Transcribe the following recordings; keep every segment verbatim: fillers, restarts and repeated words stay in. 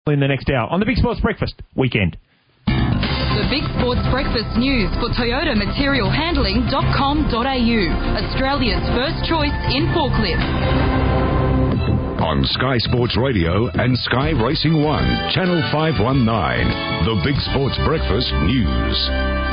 In the next hour on the Big Sports Breakfast Weekend. The Big Sports Breakfast News for Toyota Material Handling dot com dot a u, Australia's first choice in forklifts. On Sky Sports Radio and Sky Racing One, Channel five one nine, the Big Sports Breakfast News.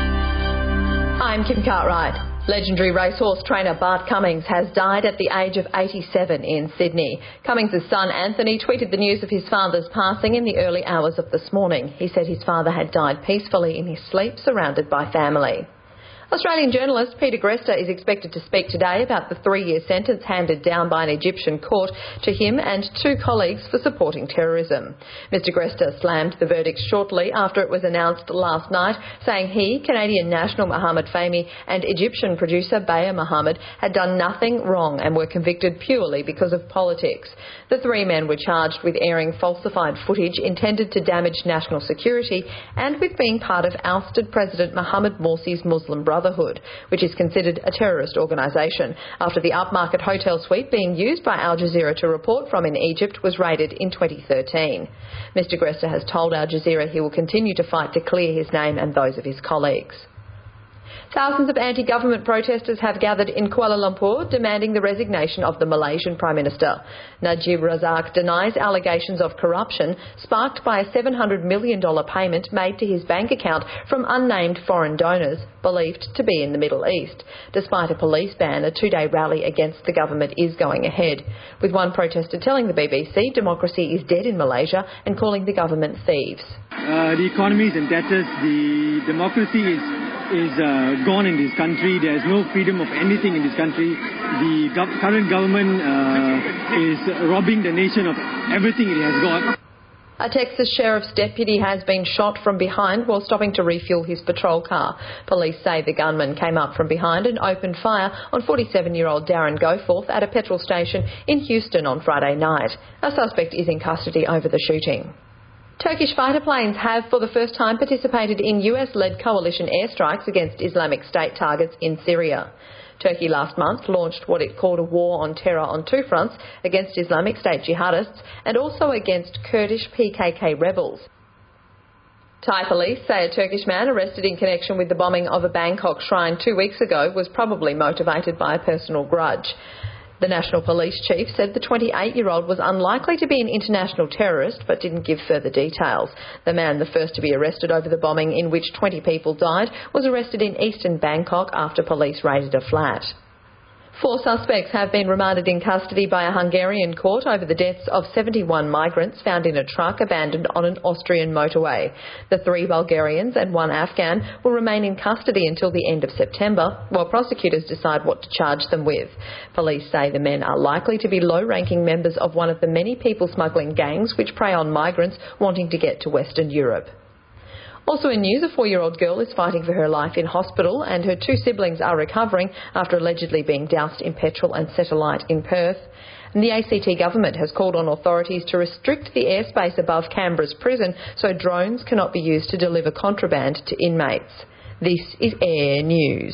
I'm Kim Cartwright. Legendary racehorse trainer Bart Cummings has died at the age of eighty-seven in Sydney. Cummings' son Anthony tweeted the news of his father's passing in the early hours of this morning. He said his father had died peacefully in his sleep, surrounded by family. Australian journalist Peter Gresta is expected to speak today about the three-year sentence handed down by an Egyptian court to him and two colleagues for supporting terrorism. Mister Gresta slammed the verdict shortly after it was announced last night, saying he, Canadian national Mohamed Fahmy and Egyptian producer Bayer Mohamed had done nothing wrong and were convicted purely because of politics. The three men were charged with airing falsified footage intended to damage national security and with being part of ousted President Mohamed Morsi's Muslim Brotherhood. Brotherhood, which is considered a terrorist organisation, after the upmarket hotel suite being used by Al Jazeera to report from in Egypt was raided in twenty thirteen. Mister Gresta has told Al Jazeera he will continue to fight to clear his name and those of his colleagues. Thousands of anti-government protesters have gathered in Kuala Lumpur demanding the resignation of the Malaysian Prime Minister. Najib Razak denies allegations of corruption sparked by a seven hundred million dollars payment made to his bank account from unnamed foreign donors believed to be in the Middle East. Despite a police ban, a two-day rally against the government is going ahead, with one protester telling the B B C democracy is dead in Malaysia and calling the government thieves. Uh, the economy is in tatters. The democracy is is uh, gone in this country. There is no freedom of anything in this country. The gov- current government uh, is robbing the nation of everything it has got. A Texas sheriff's deputy has been shot from behind while stopping to refuel his patrol car. Police say the gunman came up from behind and opened fire on forty-seven-year-old Darren Goforth at a petrol station in Houston on Friday night. A suspect is in custody over the shooting. Turkish fighter planes have for the first time participated in U S-led coalition airstrikes against Islamic State targets in Syria. Turkey last month launched what it called a war on terror on two fronts, against Islamic State jihadists and also against Kurdish P K K rebels. Thai police say a Turkish man arrested in connection with the bombing of a Bangkok shrine two weeks ago was probably motivated by a personal grudge. The National Police Chief said the twenty-eight-year-old was unlikely to be an international terrorist but didn't give further details. The man, the first to be arrested over the bombing in which twenty people died, was arrested in eastern Bangkok after police raided a flat. Four suspects have been remanded in custody by a Hungarian court over the deaths of seventy-one migrants found in a truck abandoned on an Austrian motorway. The three Bulgarians and one Afghan will remain in custody until the end of September, while prosecutors decide what to charge them with. Police say the men are likely to be low-ranking members of one of the many people-smuggling gangs which prey on migrants wanting to get to Western Europe. Also in news, a four-year-old girl is fighting for her life in hospital and her two siblings are recovering after allegedly being doused in petrol and set alight in Perth. And the A C T government has called on authorities to restrict the airspace above Canberra's prison so drones cannot be used to deliver contraband to inmates. This is Air News.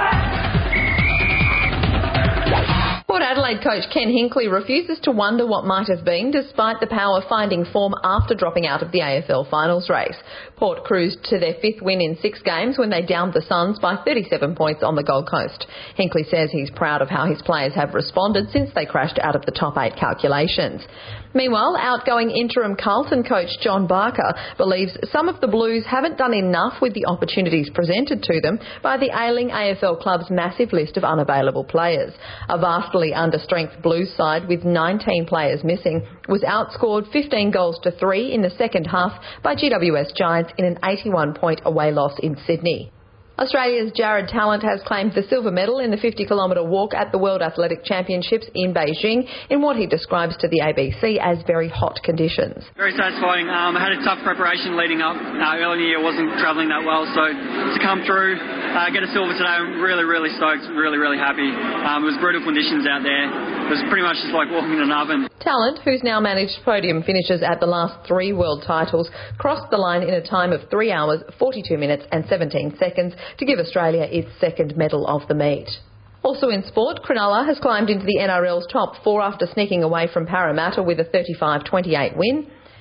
Port Adelaide coach Ken Hinkley refuses to wonder what might have been despite the Power finding form after dropping out of the A F L finals race. Port cruised to their fifth win in six games when they downed the Suns by thirty-seven points on the Gold Coast. Hinkley says he's proud of how his players have responded since they crashed out of the top eight calculations. Meanwhile, outgoing interim Carlton coach John Barker believes some of the Blues haven't done enough with the opportunities presented to them by the ailing A F L club's massive list of unavailable players. A vastly understrength Blues side with nineteen players missing was outscored fifteen goals to three in the second half by G W S Giants in an eighty-one point away loss in Sydney. Australia's Jared Talent has claimed the silver medal in the fifty kilometre walk at the World Athletic Championships in Beijing in what he describes to the A B C as very hot conditions. Very satisfying. Um, I had a tough preparation leading up. Uh, early in the year wasn't travelling that well, so to come through, uh, get a silver today, I'm really, really stoked, really, really happy. Um, it was brutal conditions out there. It was pretty much just like walking in an oven. Talent, who's now managed podium finishes at the last three world titles, crossed the line in a time of three hours, forty-two minutes and seventeen seconds to give Australia its second medal of the meet. Also in sport, Cronulla has climbed into the N R L's top four after sneaking away from Parramatta with a thirty-five twenty-eight win.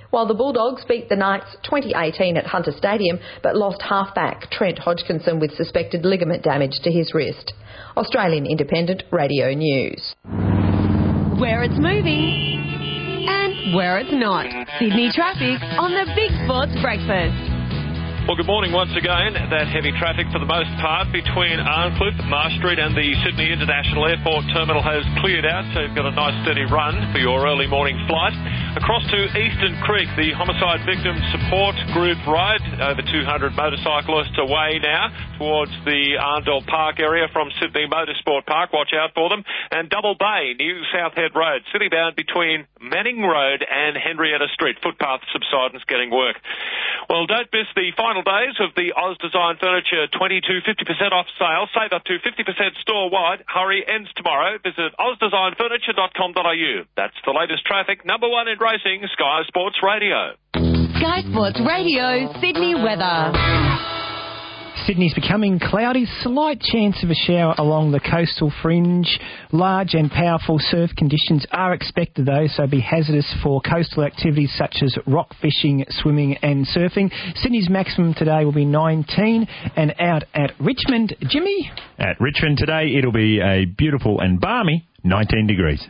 While the Bulldogs beat the Knights twenty eighteen at Hunter Stadium, but lost halfback Trent Hodgkinson with suspected ligament damage to his wrist. Australian Independent Radio News. Where it's moving and where it's not. Sydney traffic on the Big Sports Breakfast. Well, good morning once again. That heavy traffic for the most part between Arncliffe, Marsh Street and the Sydney International Airport Terminal has cleared out, so you've got a nice steady run for your early morning flight. Across to Eastern Creek, the Homicide Victim Support Group ride, over two hundred motorcyclists away now towards the Arndell Park area from Sydney Motorsport Park. Watch out for them. And Double Bay, New South Head Road, city-bound between Manning Road and Henrietta Street. Footpath subsidence getting work. Well, don't miss the final days of the Oz Design Furniture twenty to fifty percent off sale. Save up to fifty percent store-wide. Hurry ends tomorrow. Visit oz design furniture dot com dot a u. That's the latest traffic. Number one in racing, Sky Sports Radio. Sky Sports Radio, Sydney weather. Sydney's becoming cloudy, slight chance of a shower along the coastal fringe. Large and powerful surf conditions are expected though, so be hazardous for coastal activities such as rock fishing, swimming and surfing. Sydney's maximum today will be nineteen, and out at Richmond, Jimmy? At Richmond today it'll be a beautiful and balmy nineteen degrees.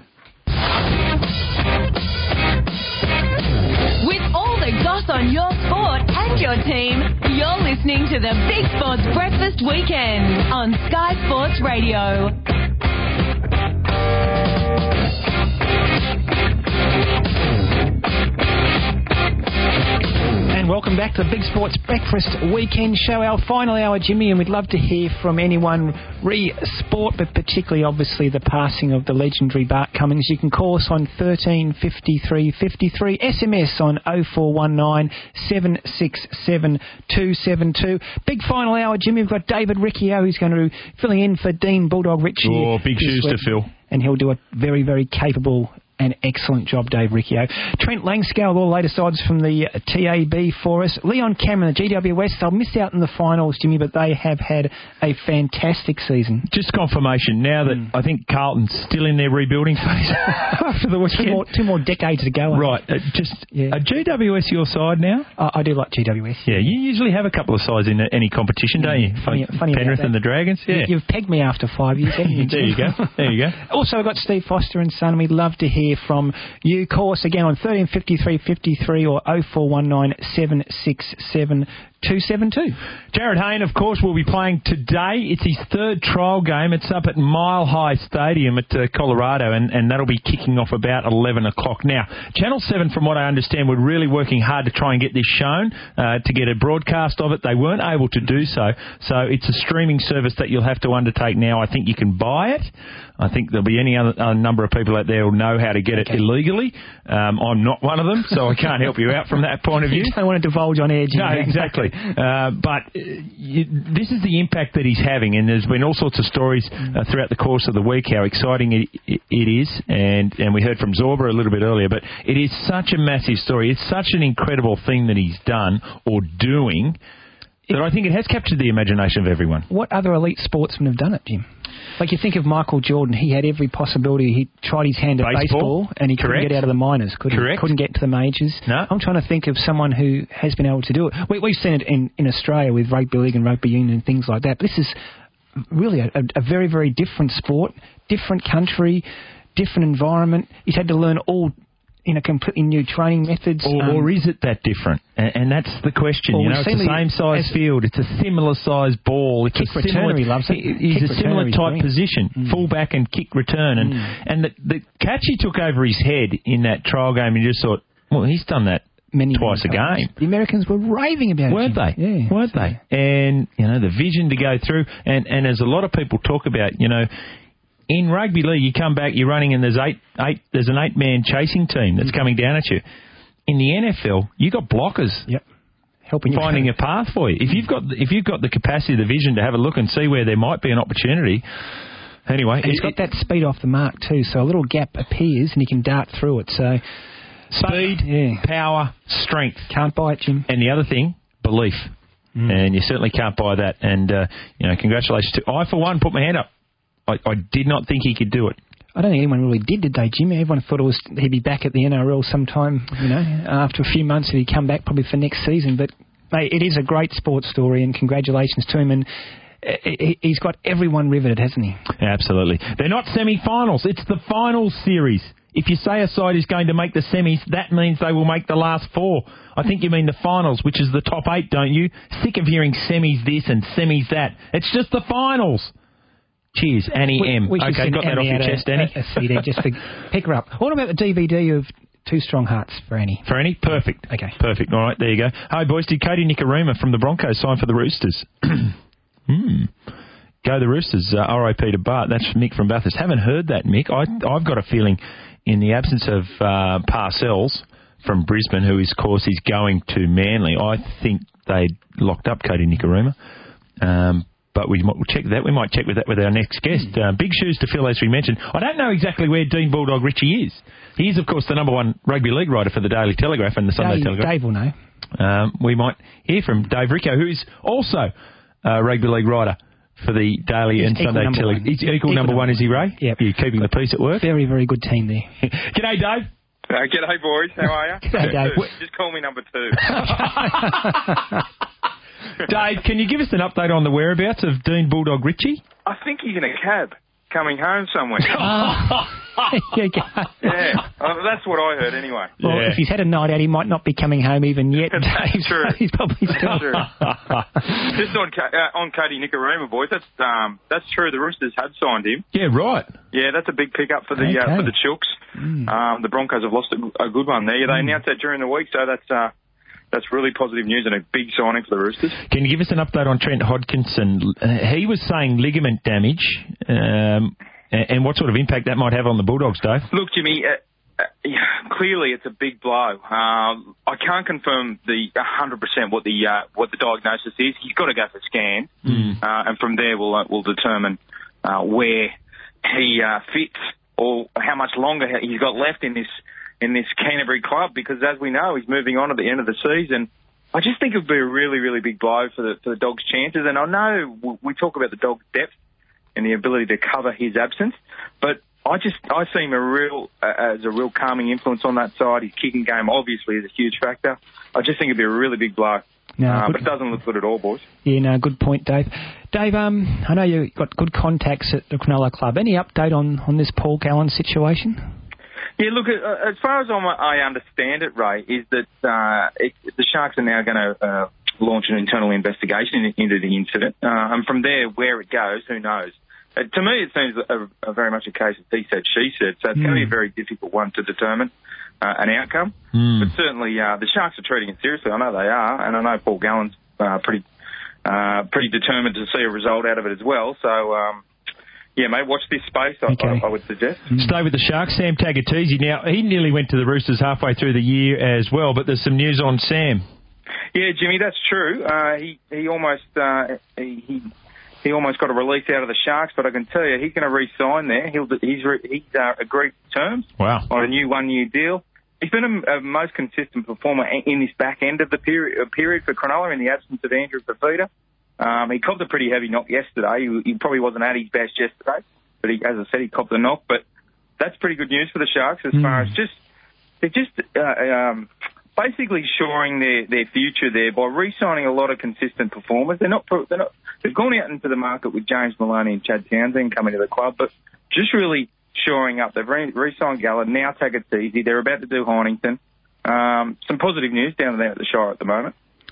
With all the goss on your sport and your team, you're listening to the Big Sports Breakfast Weekend on Sky Sports Radio. And welcome back to the Big Sports Breakfast Weekend Show, our final hour, Jimmy, and we'd love to hear from anyone re sport, but particularly, obviously, the passing of the legendary Bart Cummings. You can call us on thirteen fifty-three fifty-three, S M S on oh four one nine, seven six seven, two seven two. Big final hour, Jimmy. We've got David Riccio, who's going to be filling in for Dean Bulldog Ritchie. Oh, big shoes week, to fill. And he'll do a very, very capable an excellent job, Dave Riccio. Trent Langscale, all the latest odds from the T A B for us. Leon Cameron, the G W S, they'll miss out in the finals, Jimmy, but they have had a fantastic season. Just confirmation now that mm. I think Carlton's still in their rebuilding phase after the weekend. Two more, two more decades to go. Right. Uh, just yeah. A G W S your side now? Uh, I do like G W S. Yeah, you usually have a couple of sides in any competition, don't you? Funny, funny Penrith and the Dragons. Yeah. You, you've pegged me after five years, haven't you? There you go. There you go. Also, I've got Steve Foster and Son, and we'd love to hear from you. Call us again on thirteen fifty-three fifty-three or oh four one nine, seven six seven, two seven two. Jared Hayne, of course, will be playing today. It's his third trial game. It's up at Mile High Stadium at uh, Colorado, and, and that'll be kicking off about eleven o'clock. Now, Channel seven, from what I understand, were really working hard to try and get this shown, uh, to get a broadcast of it. They weren't able to do so, so it's a streaming service that you'll have to undertake now. I think you can buy it. I think there'll be any other, other number of people out there who know how to get it okay. illegally. Um, I'm not one of them, so I can't help you out from that point of view. You don't want to divulge on air, Jimmy. No, exactly. Uh, but uh, you, this is the impact that he's having, and there's been all sorts of stories uh, throughout the course of the week how exciting it, it, it is, and, and we heard from Zorba a little bit earlier, but it is such a massive story. It's such an incredible thing that he's done or doing that I think it has captured the imagination of everyone. What other elite sportsmen have done it, Jim? Like, you think of Michael Jordan, he had every possibility. He tried his hand at baseball, baseball and he Correct. couldn't get out of the minors, could he? Correct. Couldn't get to the majors. No. I'm trying to think of someone who has been able to do it. We, we've seen it in, in Australia with rugby league and rugby union and things like that. But this is really a, a, a very, very different sport, different country, different environment. He's had to learn all in a completely new training methods. Or, um, or is it that different? And, and that's the question. Well, you know, it's the same size field. It's a similar size ball. It's kick a similar, returner, he loves it. He's kick a similar type green. position, mm. fullback and kick return. And, mm. and the, the catch he took over his head in that trial game, you just thought, well, he's done that Many twice a game. The Americans were raving about Weren't it. Weren't they? Yeah. Weren't so. they? And, you know, the vision to go through. And, and as a lot of people talk about, you know, in rugby league, you come back, you're running, and there's eight, eight. There's an eight-man chasing team that's coming down at you. In the N F L, you got blockers, yep, helping finding you a path for you. If you've got, if you've got the capacity, the vision to have a look and see where there might be an opportunity. Anyway, and he's it, got that speed off the mark too, so a little gap appears and he can dart through it. So speed, but, yeah. power, strength. Can't buy it, Jim. And the other thing, belief. Mm. And you certainly can't buy that. And uh, you know, congratulations to I for one put my hand up. I, I did not think he could do it. I don't think anyone really did today, Jimmy. Everyone thought it was he'd be back at the N R L sometime, you know, after a few months, and he'd come back probably for next season. But, mate, it is a great sports story, and congratulations to him. And he's got everyone riveted, hasn't he? Yeah, absolutely. They're not semi-finals. It's the finals series. If you say a side is going to make the semis, that means they will make the last four. I think you mean the finals, which is the top eight, don't you? Sick of hearing semis this and semis that. It's just the finals. Cheers, Annie we, M. We okay, got that off your chest, a, Annie. A, a C D, just for, pick her up. What about the D V D of Two Strong Hearts for Annie? For Annie? Perfect. Okay. Perfect. All right, there you go. Hi, boys. Did Cody Nicarima from the Broncos sign for the Roosters? hmm. Go the Roosters. Uh, R I P to Bart. That's Mick from Bathurst. Haven't heard that, Mick. I, I've got a feeling in the absence of uh, Parcells from Brisbane, who is, of course, is going to Manly, I think they locked up Cody Nicarima. Um, but we might we'll check that. We might check with that with our next guest. Uh, big shoes to fill, as we mentioned. I don't know exactly where Dean Bulldog Ritchie is. He is, of course, the number one rugby league writer for the Daily Telegraph and the Sunday Dave, Telegraph. Dave will know. Um, we might hear from Dave Riccio, who is also a rugby league writer for the Daily He's and Sunday Telegraph. He's equal, equal number, number one, is he, Ray? Yep. You're keeping the peace at work? Very, very good team there. G'day, Dave. Uh, g'day, boys. How are you? G'day, Dave. Just call me number two. Dave, can you give us an update on the whereabouts of Dean Bulldog Ritchie? I think he's in a cab coming home somewhere. yeah, uh, that's what I heard anyway. Well, yeah. if he's had a night out, he might not be coming home even yet. Dave, true. So he's probably still. True. Just on uh, on Cody Nicarima, boys. That's um that's true. The Roosters had signed him. Yeah, right. Yeah, that's a big pickup for the okay. uh, for the Chooks. Mm. Um, the Broncos have lost a, a good one there. They mm. announced that during the week, so that's uh. That's really positive news and a big signing for the Roosters. Can you give us an update on Trent Hodkinson? Uh, he was saying ligament damage, um, and, and what sort of impact that might have on the Bulldogs, Dave? Look, Jimmy, uh, uh, yeah, clearly it's a big blow. Um, I can't confirm the one hundred percent what the uh, what the diagnosis is. He's got to go for scans, mm. uh, and from there we'll uh, we'll determine uh, where he uh, fits or how much longer he's got left in this. in this Canterbury club, because as we know, he's moving on at the end of the season. I just think it would be a really, really big blow for the for the Dogs' chances. And I know we talk about the Dogs' depth and the ability to cover his absence, but I just I see him a real uh, as a real calming influence on that side. His kicking game obviously is a huge factor. I just think it'd be a really big blow. No, uh, but it doesn't look good at all, boys. Yeah, no, good point, Dave. Dave, um, I know you've got good contacts at the Cronulla club. Any update on, on this Paul Gallen situation? Yeah, look, uh, as far as I'm, I understand it, Ray, is that uh, it, the Sharks are now going to uh, launch an internal investigation into the incident. Uh, and from there, where it goes, who knows? Uh, to me, it seems a, a very much a case of he said, she said. So it's mm. going to be a very difficult one to determine uh, an outcome. Mm. But certainly, uh, the Sharks are treating it seriously. I know they are. And I know Paul Gallen's uh, pretty, uh, pretty determined to see a result out of it as well. So, um, yeah, mate, watch this space, I, okay. I, I would suggest. Mm. Stay with the Sharks. Sam Tagatese. Now, he nearly went to the Roosters halfway through the year as well, but there's some news on Sam. Yeah, Jimmy, that's true. Uh, he he almost uh, he he almost got a release out of the Sharks, but I can tell you, he's going to re-sign there. He'll he's re, he's uh, agreed terms wow. on a new one-year deal. He's been a, a most consistent performer in this back end of the period period for Cronulla in the absence of Andrew Fafita. Um, he copped a pretty heavy knock yesterday. He, he probably wasn't at his best yesterday, but he, as I said, he copped the knock. But that's pretty good news for the Sharks as mm. far as just they're just uh, um, basically shoring their, their future there by re-signing a lot of consistent performers. They're not they're not they've gone out into the market with James Maloney and Chad Townsend coming to the club, but just really shoring up. They've re- re-signed Gallen, now Tagatese. They're about to do Heinington. Um, some positive news down there at the Shire at the moment.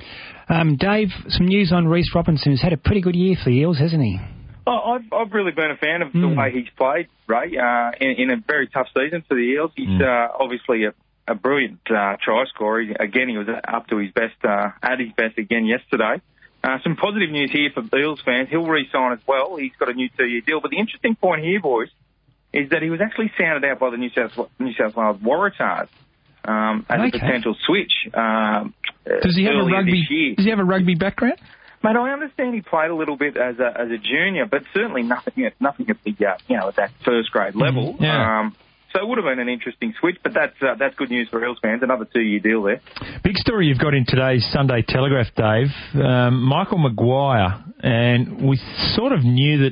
Um, Dave, some news on Reece Robinson. He's had a pretty good year for the Eels, hasn't he? Oh, I've, I've really been a fan of mm. the way he's played, Ray, uh, in, in a very tough season for the Eels. He's mm. uh, obviously a, a brilliant uh, try scorer. He, again, he was up to his best, uh, at his best again yesterday. Uh, some positive news here for Eels fans. He'll re-sign as well. He's got a new two-year deal. But the interesting point here, boys, is that he was actually sounded out by the New South, New South Wales Waratahs. Um, as okay. a potential switch. Um, does he have a rugby? Does he have a rugby background? Mate, I understand he played a little bit as a as a junior, but certainly nothing at nothing at the uh, you know at that first grade level. Mm, yeah. Um, so it would have been an interesting switch, but that's uh, that's good news for Eels fans. Another two year deal there. Big story you've got in today's Sunday Telegraph, Dave. Um, Michael Maguire, and we sort of knew that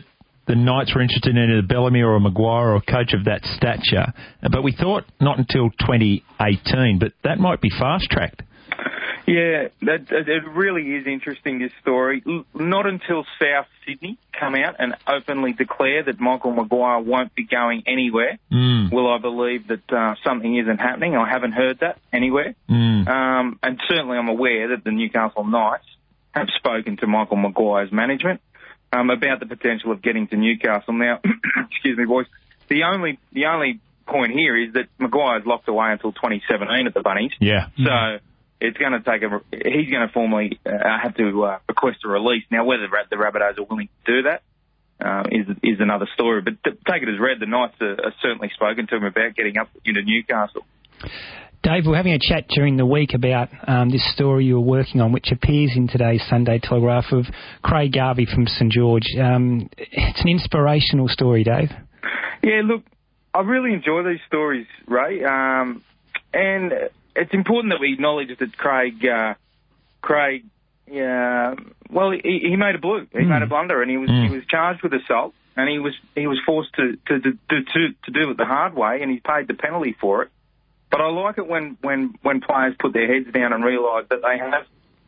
the Knights were interested in either Bellamy or a Maguire or a coach of that stature. But we thought not until twenty eighteen, but that might be fast-tracked. Yeah, that, it really is interesting, this story. Not until South Sydney come out and openly declare that Michael Maguire won't be going anywhere mm. will I believe that uh, something isn't happening. I haven't heard that anywhere. Mm. Um, and certainly I'm aware that the Newcastle Knights have spoken to Michael Maguire's management um, about the potential of getting to Newcastle. Now, excuse me, boys, the only the only point here is that Maguire's locked away until twenty seventeen at the Bunnies. Yeah. So... Mm. It's going to take a. He's going to formally uh, have to uh, request a release. Now, whether the Rabbitohs are willing to do that uh, is is another story. But to take it as read, the Knights are, are certainly spoken to him about getting up into Newcastle. Dave, we're having a chat during the week about um, this story you were working on, which appears in today's Sunday Telegraph, of Craig Garvey from St George. Um, it's an inspirational story, Dave. Yeah, look, I really enjoy these stories, Ray, um, and. It's important that we acknowledge that Craig, uh, Craig, uh, well, he, he made a blue, he mm. made a blunder, and he was mm. he was charged with assault, and he was he was forced to to to, to to do it the hard way, and he paid the penalty for it. But I like it when when when players put their heads down and realise that they have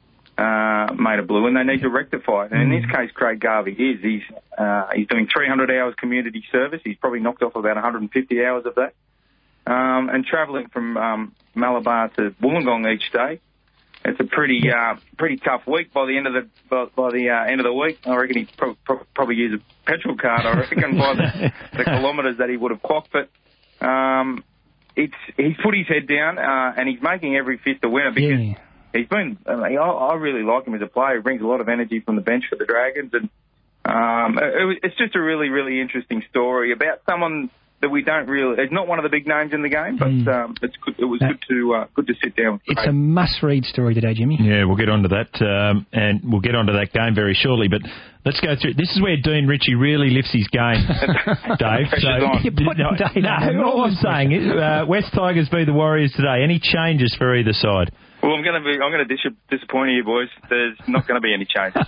uh, made a blue and they need to rectify it. And mm. in this case, Craig Garvey is he's uh, he's doing three hundred hours community service. He's probably knocked off about one hundred fifty hours of that. Um, and travelling from um, Malabar to Wollongong each day, it's a pretty uh, pretty tough week. By the end of the by, by the uh, end of the week, I reckon he'd pro- pro- probably use a petrol card. I reckon by the, the kilometres that he would have clocked. But um, it's he's put his head down uh, and he's making every fist a winner because yeah. he's been. I, mean, I, I really like him as a player. He brings a lot of energy from the bench for the Dragons, and um, it, it's just a really really interesting story about someone that we don't really. It's not one of the big names in the game, but mm. um, it's good, it was that, good to uh, good to sit down with It's Craig. a must-read story today, Jimmy. Yeah, we'll get onto that, um, and we'll get onto that game very shortly. But let's go through. This is where Dean Ritchie really lifts his game, Dave. So, no, no, all I'm saying is uh, West Tigers v the Warriors today. Any changes for either side? Well, I'm going to be. I'm going to dis- disappoint you, boys. There's not going to be any changes.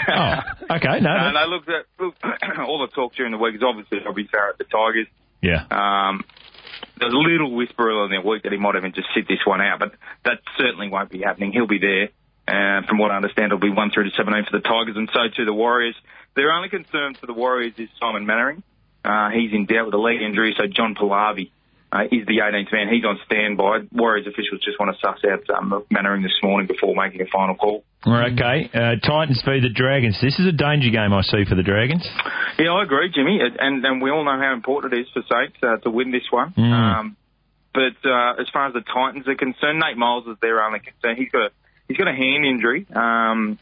oh, okay. No, uh, no. Look, look, all the talk during the week is obviously Robbie Farah at the Tigers. Yeah. Um, there's a little whisper earlier in the week that he might even just sit this one out, but that certainly won't be happening. He'll be there. And from what I understand, it'll be one through to seventeen for the Tigers, and so too the Warriors. Their only concern for the Warriors is Simon Mannering. Uh, he's in doubt with a leg injury, so John Pallavi uh, is the eighteenth man. He's on standby. Warriors officials just want to suss out um, Mannering this morning before making a final call. Okay. Uh, Titans v the Dragons. This is a danger game, I see, for the Dragons. Yeah, I agree, Jimmy, and, and we all know how important it is for Saints uh, to win this one. Mm. Um, but uh, as far as the Titans are concerned, Nate Miles is their only concern. He's got a he's got a hand injury. Um,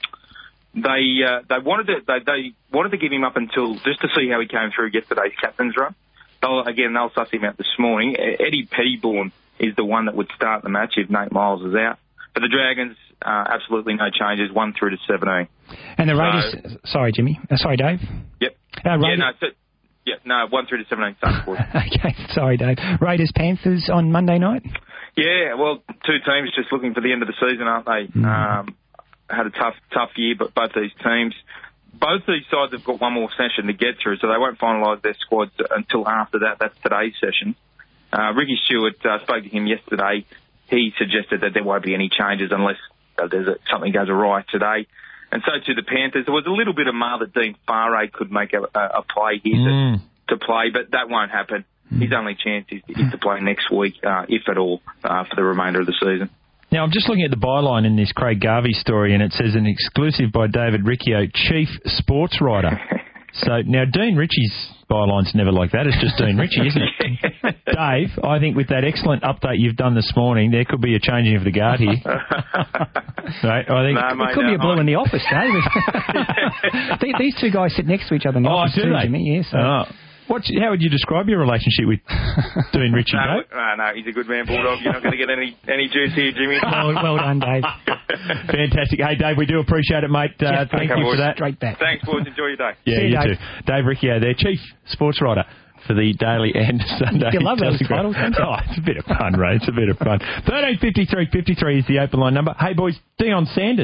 they uh, they wanted to they, they wanted to give him up until just to see how he came through yesterday's captain's run. They'll, again, they'll suss him out this morning. Eddie Pettybourne is the one that would start the match if Nate Miles is out. For the Dragons, uh, absolutely no changes, one through to seventeen. And the Raiders... So, sorry, Jimmy. Uh, sorry, Dave. Yep. Uh, Raiders, yeah, no, so, yeah, no, one through to seventeen. Okay, sorry, Dave. Raiders-Panthers on Monday night? Yeah, well, two teams just looking for the end of the season, aren't they? Mm. Um, had a tough, tough year, but both these teams... Both these sides have got one more session to get through, so they won't finalise their squads until after that. That's today's session. Uh, Ricky Stewart, uh, spoke to him yesterday. He suggested that there won't be any changes unless uh, there's a, something goes awry today. And so to the Panthers, there was a little bit of mar that Dean Farray could make a, a, a play here mm. to, to play, but that won't happen. Mm. His only chance is, is to play next week, uh, if at all, uh, for the remainder of the season. Now, I'm just looking at the byline in this Craig Garvey story, and it says an exclusive by David Riccio, chief sports writer. So, now, Dean Ritchie's byline's never like that. It's just Dean Ritchie, isn't it? Dave, I think with that excellent update you've done this morning, there could be a changing of the guard here. Right, I think no, mate, it could no, be a blue I... in the office, Dave. These two guys sit next to each other in the oh, office do too, they? Jimmy. Yeah, so. Oh. What's, how would you describe your relationship with Dean Ritchie, no, Dave? no, no, he's a good man, Bulldog. You're not going to get any, any juice here, Jimmy. well, well done, Dave. Fantastic. Hey, Dave, we do appreciate it, mate. Uh, thank you for that. Straight back. Thanks, boys. Enjoy your day. Yeah, See you, you Dave. too. Dave Riccio, their chief sports writer for the Daily and Sunday. You love those titles, don't you? Oh, it's a bit of fun, Ray. It's a bit of fun. thirteen fifty-three fifty-three is the open line number. Hey, boys, Deion Sanders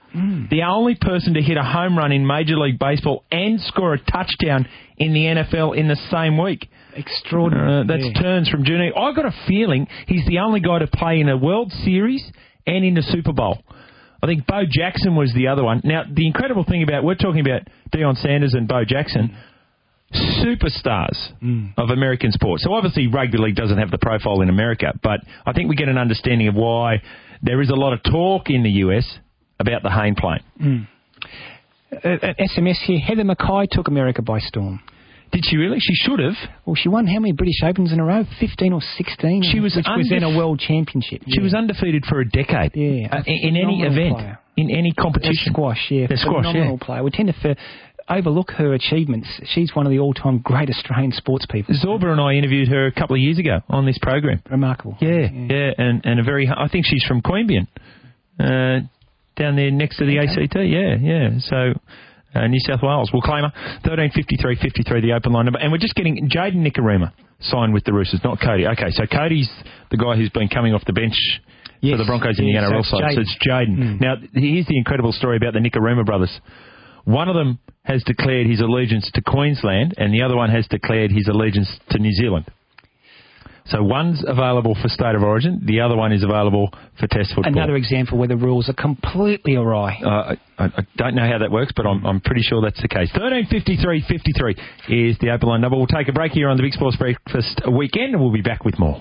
Mm. The only person to hit a home run in Major League Baseball and score a touchdown in the N F L in the same week. Extraordinary. Uh, that's yeah. turns from Junie. I got a feeling he's the only guy to play in a World Series and in the Super Bowl. I think Bo Jackson was the other one. Now, the incredible thing about, we're talking about Deion Sanders and Bo Jackson, superstars mm. of American sports. So obviously rugby league doesn't have the profile in America, but I think we get an understanding of why there is a lot of talk in the U S about the Hayne plane. Mm. Uh, S M S here, Heather Mackay took America by storm. Did she really? She should have. Well, she won how many British Opens in a row? fifteen or sixteen? She was which undef- was then a world championship. She yeah. was undefeated for a decade. Yeah. Uh, in, in any event. Player. In any competition. A squash, yeah. A squash, phenomenal yeah. player. We tend to for, overlook her achievements. She's one of the all-time great Australian sports people. Zorba and I interviewed her a couple of years ago on this program. Remarkable. Yeah, yeah, yeah and, and a very... I think she's from Queanbeyan. Uh, down there next to the okay. A C T. Yeah, yeah. So... Uh, New South Wales. We'll claim her. thirteen fifty-three fifty-three, the open line number. And we're just getting Jaden Nikorima signed with the Roosters, not Cody. Okay, so Cody's the guy who's been coming off the bench yes. for the Broncos in yes, the N R L so side. So it's Jaden. Mm. Now, here's the incredible story about the Nikorima brothers. One of them has declared his allegiance to Queensland, and the other one has declared his allegiance to New Zealand. So one's available for State of Origin, the other one is available for Test football. Another example where the rules are completely awry. Uh, I, I don't know how that works, but I'm, I'm pretty sure that's the case. thirteen fifty-three fifty-three is the open line number. We'll take a break here on the Big Sports Breakfast weekend, and we'll be back with more.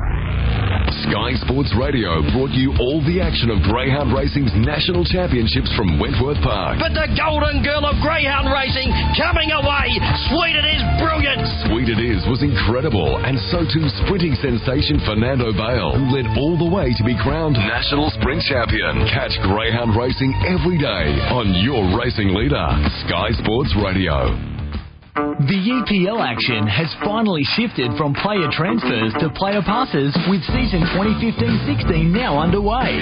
Sky Sports Radio brought you all the action of Greyhound Racing's national championships from Wentworth Park. But the golden girl of Greyhound Racing coming away. Sweet It Is, brilliant. Sweet It Is was incredible, and so too sprinting sensation Fernando Bale, who led all the way to be crowned national sprint champion. Catch Greyhound Racing every day on your racing leader, Sky Sports Radio. The E P L action has finally shifted from player transfers to player passes, with season twenty fifteen sixteen now underway.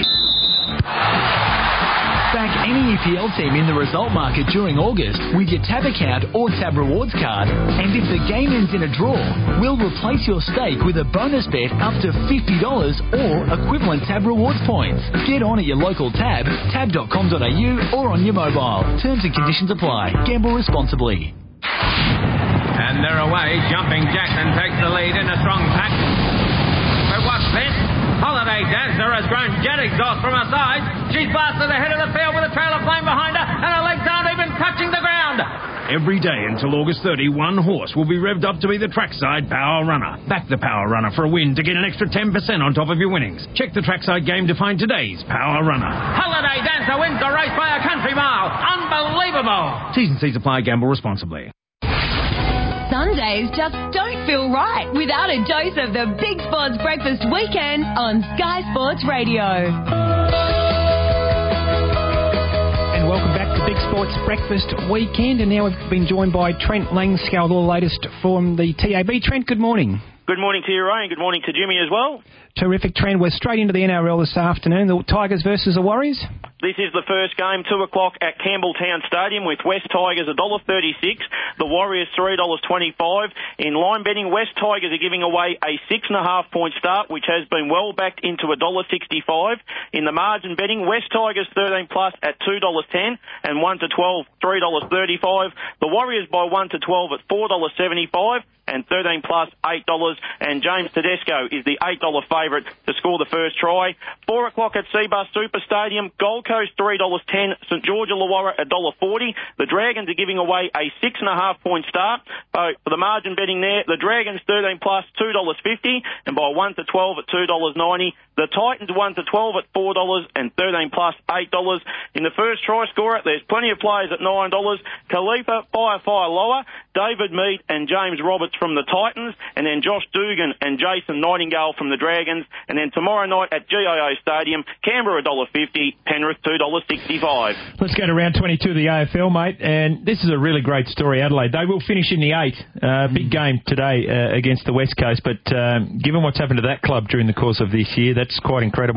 Back any E P L team in the result market during August with your Tab account or Tab Rewards card, and if the game ends in a draw, we'll replace your stake with a bonus bet up to fifty dollars or equivalent Tab Rewards points. Get on at your local Tab, tab dot com dot a u, or on your mobile. Terms and conditions apply. Gamble responsibly. And they're away. Jumping Jackson takes the lead in a strong pack. But what's this? Holiday Dancer has grown jet exhaust from her side. She's blasted ahead of the field with a trailer plane behind her, and her legs aren't even touching the ground. Every day until August thirtieth, one horse will be revved up to be the trackside Power Runner. Back the Power Runner for a win to get an extra ten percent on top of your winnings. Check the trackside game to find today's Power Runner. Holiday Dancer wins the race by a country mile. Unbelievable. T's and C's apply. Gamble responsibly. Sundays just don't feel right without a dose of the Big Sports Breakfast Weekend on Sky Sports Radio. And welcome back to Big Sports Breakfast Weekend. And now we've been joined by Trent Langscale with all the latest from the T A B. Trent, good morning. Good morning to you, Ray, and good morning to Jimmy as well. Terrific, Trent. We're straight into the N R L this afternoon. The Tigers versus the Warriors. This is the first game, two o'clock at Campbelltown Stadium, with West Tigers one dollar thirty-six, the Warriors three dollars twenty-five. In line betting, West Tigers are giving away a six and a half point start, which has been well backed into one dollar sixty-five. In the margin betting, West Tigers thirteen plus at two dollars ten, and one to twelve, three dollars thirty-five. The Warriors by one to twelve at four dollars seventy-five, and thirteen plus eight dollars. And James Tedesco is the eight dollar favourite to score the first try. Four o'clock at Seabus Super Stadium, Gold Coast three dollars ten, St George Illawarra one dollar forty. The Dragons are giving away a six and a half point start. So for the margin betting there, the Dragons thirteen plus two dollars fifty, and by one to twelve at two dollars ninety. The Titans one to twelve at four dollars, and thirteen plus eight dollars. In the first try scorer, there's plenty of players at nine dollars. Khalifa, Fire Fire Lower, David Mead and James Roberts from the Titans, and then Josh Dugan and Jason Nightingale from the Dragons. And then tomorrow night at G I O Stadium, Canberra one dollar fifty, Penrith two dollars sixty-five. Let's go to round twenty-two of the A F L, mate. And this is a really great story, Adelaide. They will finish in the eight. Uh, big game today uh, against the West Coast, but um, given what's happened to that club during the course of this year, that's quite incredible.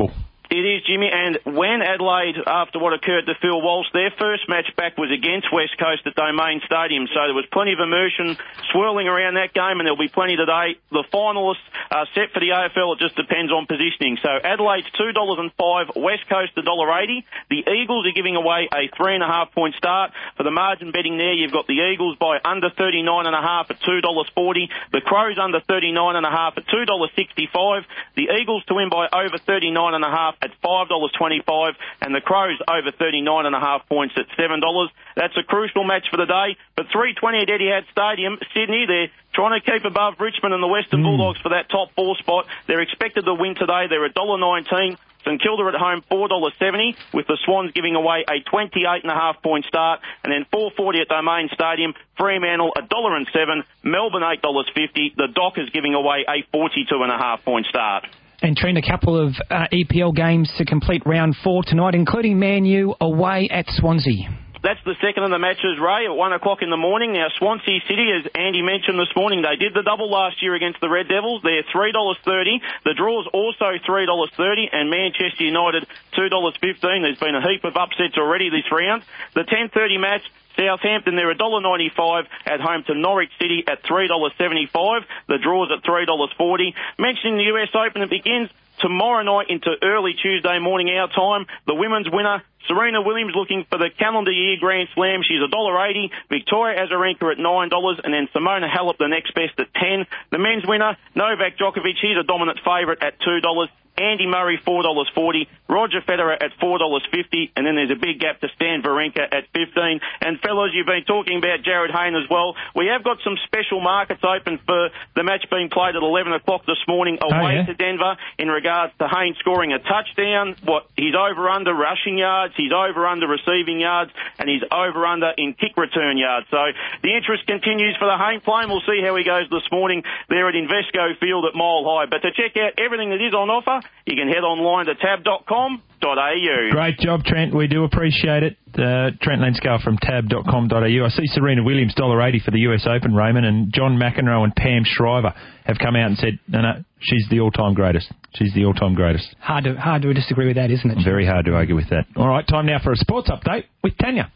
It is, Jimmy, and when Adelaide, after what occurred to Phil Walsh, their first match back was against West Coast at Domain Stadium, so there was plenty of immersion swirling around that game, and there'll be plenty today. The finalists are set for the A F L. It just depends on positioning. So Adelaide's two dollars and five, West Coast one dollar eighty. The Eagles are giving away a three and a half point start. For the margin betting there, you've got the Eagles by under thirty-nine and a half at two dollars forty. The Crows under thirty-nine and a half at two dollars sixty-five. The Eagles to win by over thirty-nine and a half at five dollars twenty-five, and the Crows over thirty-nine and a half points at seven dollars. That's a crucial match for the day. But three twenty at Etihad Stadium, Sydney, they're trying to keep above Richmond and the Western mm. Bulldogs for that top four spot. They're expected to win today. They're one dollar nineteen. St Kilda at home, four dollars seventy, with the Swans giving away a twenty-eight and a half point start. And then four forty at Domain Stadium, Fremantle one dollar and seven, Melbourne eight dollars fifty. The Dockers giving away a forty-two and a half point start. And Trent, a couple of uh, E P L games to complete round four tonight, including Man U away at Swansea. That's the second of the matches, Ray, at one o'clock in the morning. Now, Swansea City, as Andy mentioned this morning, they did the double last year against the Red Devils. They're three dollars thirty. The draw's also three dollars thirty, and Manchester United two dollars fifteen. There's been a heap of upsets already this round. The ten thirty match, Southampton, they're one dollar ninety-five at home to Norwich City at three dollars seventy-five. The draw's at three dollars forty. Mentioning the U S Open, it begins tomorrow night into early Tuesday morning our time. The women's winner, Serena Williams, looking for the calendar year Grand Slam. She's one dollar eighty. Victoria Azarenka at nine dollars, and then Simona Halep, the next best, at ten dollars. The men's winner, Novak Djokovic, he's a dominant favourite at two dollars. Andy Murray, four dollars forty. Roger Federer at four dollars fifty. And then there's a big gap to Stan Wawrinka at fifteen dollars. And, fellas, you've been talking about Jared Hayne as well. We have got some special markets open for the match being played at eleven o'clock this morning away oh, yeah. to Denver in regards to Hayne scoring a touchdown. What he's over-under rushing yards, he's over-under receiving yards, and he's over-under in kick return yards. So the interest continues for the Hayne plane. We'll see how he goes this morning there at Invesco Field at Mile High. But to check out everything that is on offer, you can head online to tab dot com dot a u. Great job, Trent. We do appreciate it. Uh, Trent Lenscar from tab dot com dot a u. I see Serena Williams, one dollar eighty for the U S Open, Raymond, and John McEnroe and Pam Shriver have come out and said, no, no, she's the all-time greatest. She's the all-time greatest. Hard to, hard to disagree with that, isn't it? Very hard to argue with that. All right, time now for a sports update with Tanya.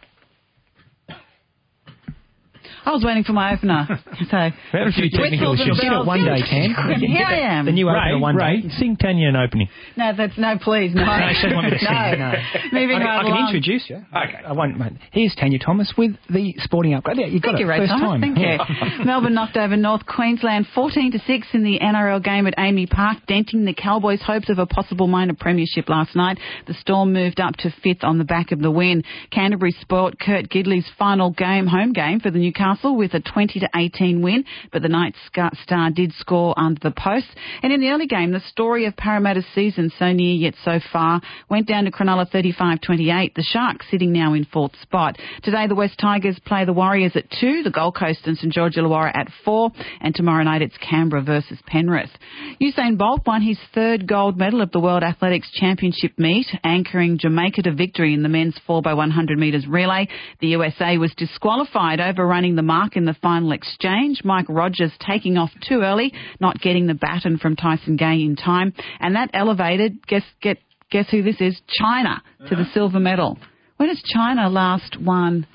I was waiting for my opener. So, we have a few technical issues. Did it one day, Tan. Here I am. The new opener Ray, one Ray, day. Sing Tanya an opening. No, that's no, please, no. No, she doesn't want me to sing. No. no. Moving I, right I can along. introduce you. Okay. I won't, mate. Here's Tanya Thomas with the sporting upgrade. Yeah, you got Thank it you, Ray first Thomas. time. Thank you. Melbourne knocked over North Queensland fourteen to six in the N R L game at Amy Park, denting the Cowboys' hopes of a possible minor premiership last night. The Storm moved up to fifth on the back of the win. Canterbury Sport Kurt Gidley's final game, home game for the Newcastle with a twenty to eighteen win, but the Knights Star did score under the post. And in the early game, the story of Parramatta's season, so near yet so far, went down to Cronulla thirty-five twenty-eight. The Sharks sitting now in fourth spot. Today, the West Tigers play the Warriors at two, the Gold Coast and St George Illawarra at four, and tomorrow night it's Canberra versus Penrith. Usain Bolt won his third gold medal of the World Athletics Championship meet, anchoring Jamaica to victory in the men's four by one hundred metres relay. The U S A was disqualified, overrunning the mark in the final exchange. Mike Rogers taking off too early, not getting the baton from Tyson Gay in time, and that elevated, guess get guess who this is, China, to the silver medal. When has China last won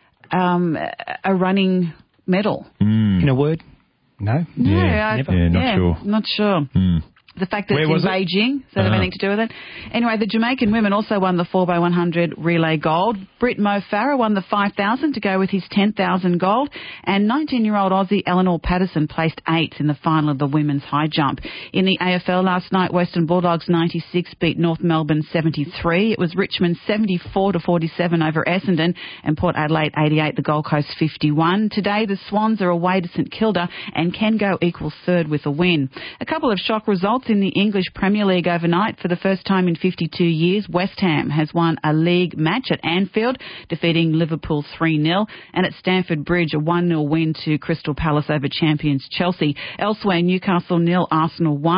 um, a running medal? Mm. In a word? No? No, yeah, I, never. yeah not yeah, sure. Not sure. Mm. The fact that Where it's in was it? Beijing, does that have Uh-huh. anything to do with it? Anyway, the Jamaican women also won the four by one hundred relay gold. Britt Mo Farah won the five thousand to go with his ten thousand gold. And nineteen-year-old Aussie Eleanor Patterson placed eighth in the final of the women's high jump. In the A F L last night, Western Bulldogs ninety-six beat North Melbourne seventy-three. It was Richmond seventy-four to forty-seven over Essendon, and Port Adelaide eighty-eight, the Gold Coast fifty-one. Today, the Swans are away to St Kilda and can go equal third with a win. A couple of shock results in the English Premier League overnight. For the first time in fifty-two years, West Ham has won a league match at Anfield, defeating Liverpool three nil, and at Stamford Bridge, a one nil win to Crystal Palace over champions Chelsea. Elsewhere, Newcastle nil, Arsenal one.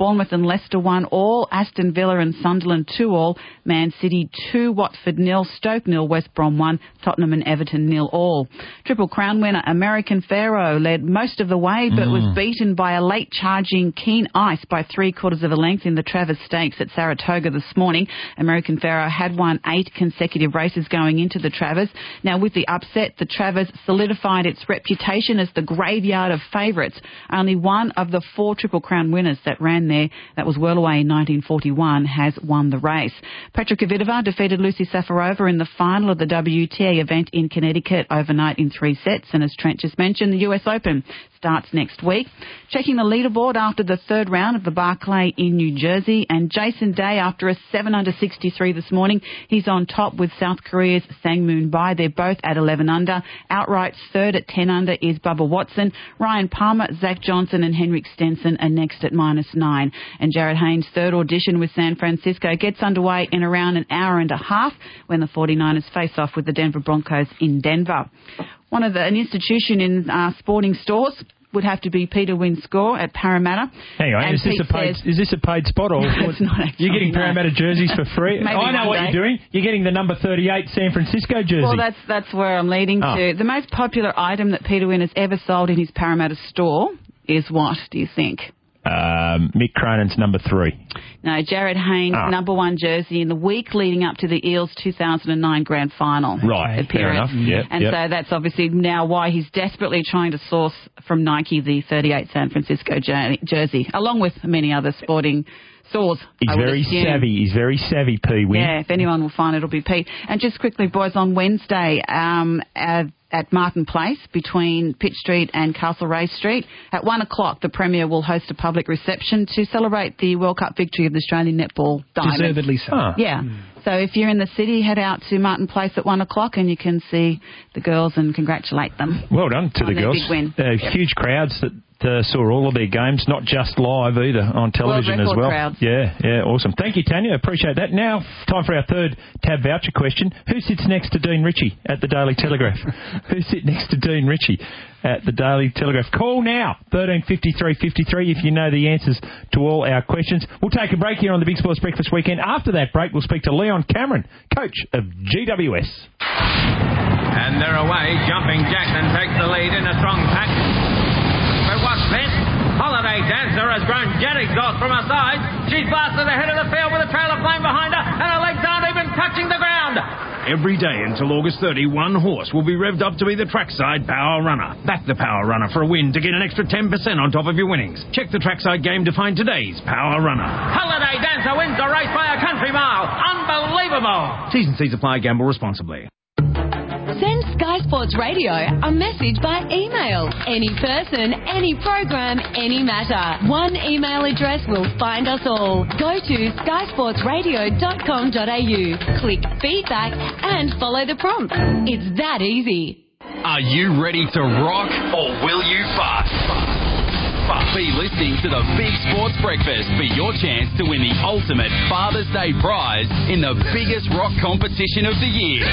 Bournemouth and Leicester one all. Aston Villa and Sunderland two all. Man City two, Watford nil. Stoke nil, West Brom one. Tottenham and Everton nil all. Triple Crown winner American Pharaoh led most of the way, but Mm. was beaten by a late charging Keen Ice by three quarters of a length in the Travers Stakes at Saratoga this morning. American Pharaoh had won eight consecutive races going into the Travers. Now, with the upset, the Travers solidified its reputation as the graveyard of favourites. Only one of the four Triple Crown winners that ran there, that was well away in nineteen forty-one, has won the race. Petra Kvitova defeated Lucy Safarova in the final of the W T A event in Connecticut overnight in three sets. And as Trent just mentioned, the U S Open starts next week. Checking the leaderboard after the third round of the Barclay in New Jersey, and Jason Day after a seven under sixty-three this morning. He's on top with South Korea's Sang-moon Bai. They're both at eleven under. Outright third at ten under is Bubba Watson. Ryan Palmer, Zach Johnson and Henrik Stenson are next at minus nine. And Jared Haynes' third audition with San Francisco gets underway in around an hour and a half when the forty-niners face off with the Denver Broncos in Denver. One of the, an institution in uh, sporting stores would have to be Peter Wynn's Score at Parramatta. Hang on, And is this, Pete a paid, says- is this a paid spot? Or No, it's not actually, you're getting no. Parramatta jerseys for free? Maybe I know one what day. you're doing. You're getting the number thirty-eight San Francisco jersey. Well, that's that's where I'm leading Oh. to. The most popular item that Peter Wynn has ever sold in his Parramatta store is what, do you think? Um, Mick Cronin's number three. No, Jared Haynes' Ah. number one jersey in the week leading up to the Eels two thousand nine grand final Right, fair appearance. enough. Yep, and yep. so that's obviously now why he's desperately trying to source from Nike the thirty-eight San Francisco jer- jersey, along with many other sporting stores. He's I would very assume. savvy. He's very savvy, P. Wynn. Yeah, if anyone will find it, it'll be Pete. And just quickly, boys, on Wednesday, um, at, at Martin Place, between Pitt Street and Castlereagh Street, at one o'clock, the Premier will host a public reception to celebrate the World Cup victory of the Australian netball Diamonds. Deservedly so. Ah. Yeah. So if you're in the city, head out to Martin Place at one o'clock and you can see the girls and congratulate them. Well done to on the their girls. big win. Uh, Yep. Huge crowds that uh, saw all of their games, not just live either, on television as record well. crowds. Yeah, yeah, awesome. Thank you, Tanya. Appreciate that. Now, time for our third tab voucher question. Who sits next to Dean Ritchie at the Daily Telegraph? Who sits next to Dean Ritchie at the Daily Telegraph? Call now, thirteen fifty-three fifty-three, if you know the answers to all our questions. We'll take a break here on the Big Sports Breakfast Weekend. After that break, we'll speak to Leon Cameron, coach of G W S. And they're away. Jumping Jackson takes the lead in a strong pack. But what's this? Holiday Dancer has grown jet exhaust from her side. She's blasted ahead of the field with a trailer plane behind her, and her legs aren't even touching the ground. Every day until August thirtieth, one horse will be revved up to be the trackside Power Runner. Back the Power Runner for a win to get an extra ten percent on top of your winnings. Check the trackside game to find today's Power Runner. Holiday Dancer wins the race by a country mile. Unbelievable. T's and C's apply. Gamble responsibly. Send Sky Sports Radio a message by email. Any person, any program, any matter. One email address will find us all. Go to sky sports radio dot com dot a u, click feedback and follow the prompts. It's that easy. Are you ready to rock or will you bust? Be listening to the Big Sports Breakfast for your chance to win the ultimate Father's Day prize in the biggest rock competition of the year.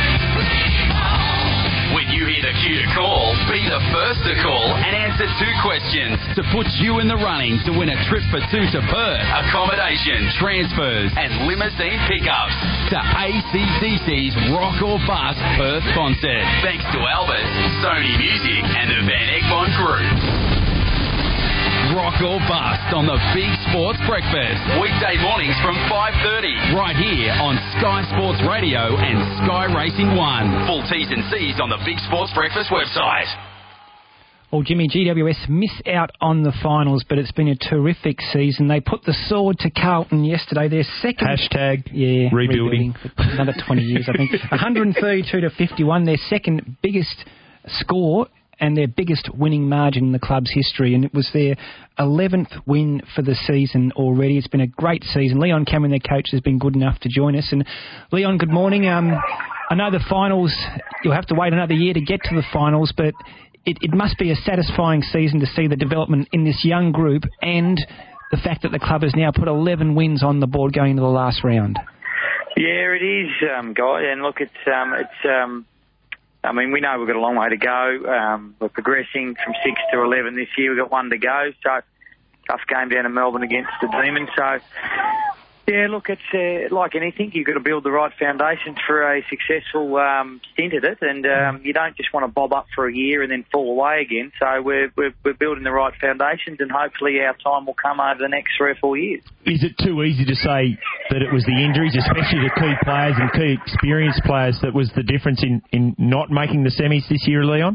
When you hear the cue to call, be the first to call and answer two questions to put you in the running to win a trip for two to Perth, accommodation, transfers and limousine pickups to A C D C's Rock or Bust Perth concert. Thanks to Albert, Sony Music and the Van Egmont Group. Rock or Bust on the Big Sports Breakfast. Weekday mornings from five thirty. Right here on Sky Sports Radio and Sky Racing One. Full T's and C's on the Big Sports Breakfast website. Well, Jimmy, G W S miss out on the finals, but it's been a terrific season. They put the sword to Carlton yesterday. Their second... Hashtag yeah, rebuilding. rebuilding for another twenty years, I think. one thirty-two to fifty-one, their second biggest score and their biggest winning margin in the club's history. And it was their eleventh win for the season already. It's been a great season. Leon Cameron, their coach, has been good enough to join us. And Leon, good morning. Um, I know the finals, you'll have to wait another year to get to the finals, but it, it must be a satisfying season to see the development in this young group and the fact that the club has now put eleven wins on the board going into the last round. Yeah, it is, um, Guy. And look, it's um, it's. Um, I mean, we know we've got a long way to go. Um, we're progressing from six to eleven this year. We've got one to go. So tough game down in Melbourne against the Demons. So, yeah, look, it's uh, like anything. You've got to build the right foundations for a successful um, stint at it, and um, you don't just want to bob up for a year and then fall away again. So we're, we're we're building the right foundations, and hopefully our time will come over the next three or four years. Is it too easy to say that it was the injuries, especially the key players and key experienced players, that was the difference in, in not making the semis this year, Leon?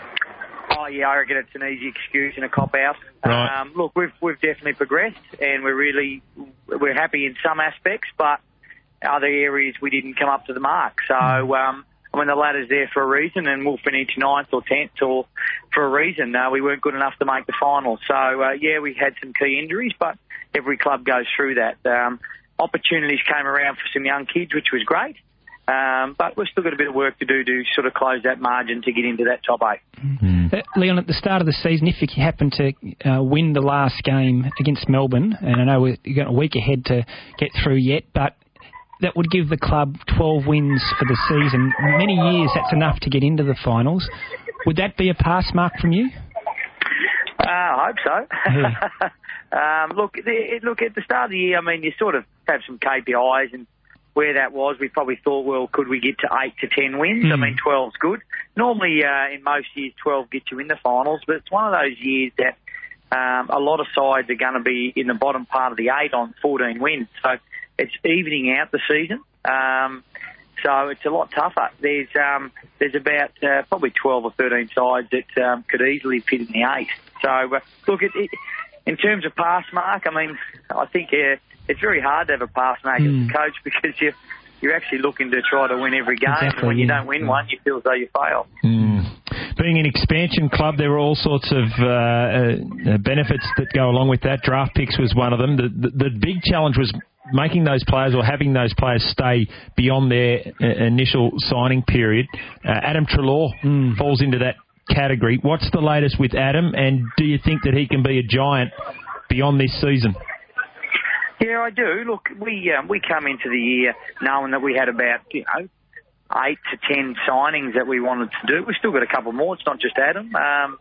Oh yeah, I reckon it's an easy excuse and a cop out. Right. Um, look, we've we've definitely progressed, and we're really we're happy in some aspects, but other areas we didn't come up to the mark. So um, I mean, the ladder's there for a reason, and we'll finish ninth or tenth or for a reason. Uh, we weren't good enough to make the final. So uh, yeah, we had some key injuries, but every club goes through that. Um, opportunities came around for some young kids, which was great. Um, but we've still got a bit of work to do to sort of close that margin to get into that top eight. Mm. Uh, Leon, at the start of the season, if you happen to uh, win the last game against Melbourne, and I know we're, you've got a week ahead to get through yet, but that would give the club twelve wins for the season. Many years, that's enough to get into the finals. Would that be a pass mark from you? Uh, I hope so. Yeah. um, look, the, look, at the start of the year, I mean, you sort of have some K P Is, and where that was, we probably thought, well, could we get to eight to ten wins? Mm. I mean, twelve's good. Normally, uh, in most years, twelve gets you in the finals, but it's one of those years that um, a lot of sides are going to be in the bottom part of the eight on fourteen wins. So it's evening out the season. Um, so it's a lot tougher. There's um, there's about uh, probably twelve or thirteen sides that um, could easily fit in the eight. So, uh, look, it, it, in terms of pass mark, I mean, I think... Uh, It's very hard to have a pass mark mm. as a coach, because you're, you're actually looking to try to win every game. Exactly, and when you yeah. don't win one, you feel as though you fail. Mm. Being an expansion club, there are all sorts of uh, uh, benefits that go along with that. Draft picks was one of them. The, the, the big challenge was making those players, or having those players stay beyond their uh, initial signing period. Uh, Adam Treloar mm. falls into that category. What's the latest with Adam, and do you think that he can be a giant beyond this season? Yeah, I do. Look, we um, we come into the year knowing that we had about, you know, eight to ten signings that we wanted to do. We've still got a couple more. It's not just Adam. Um,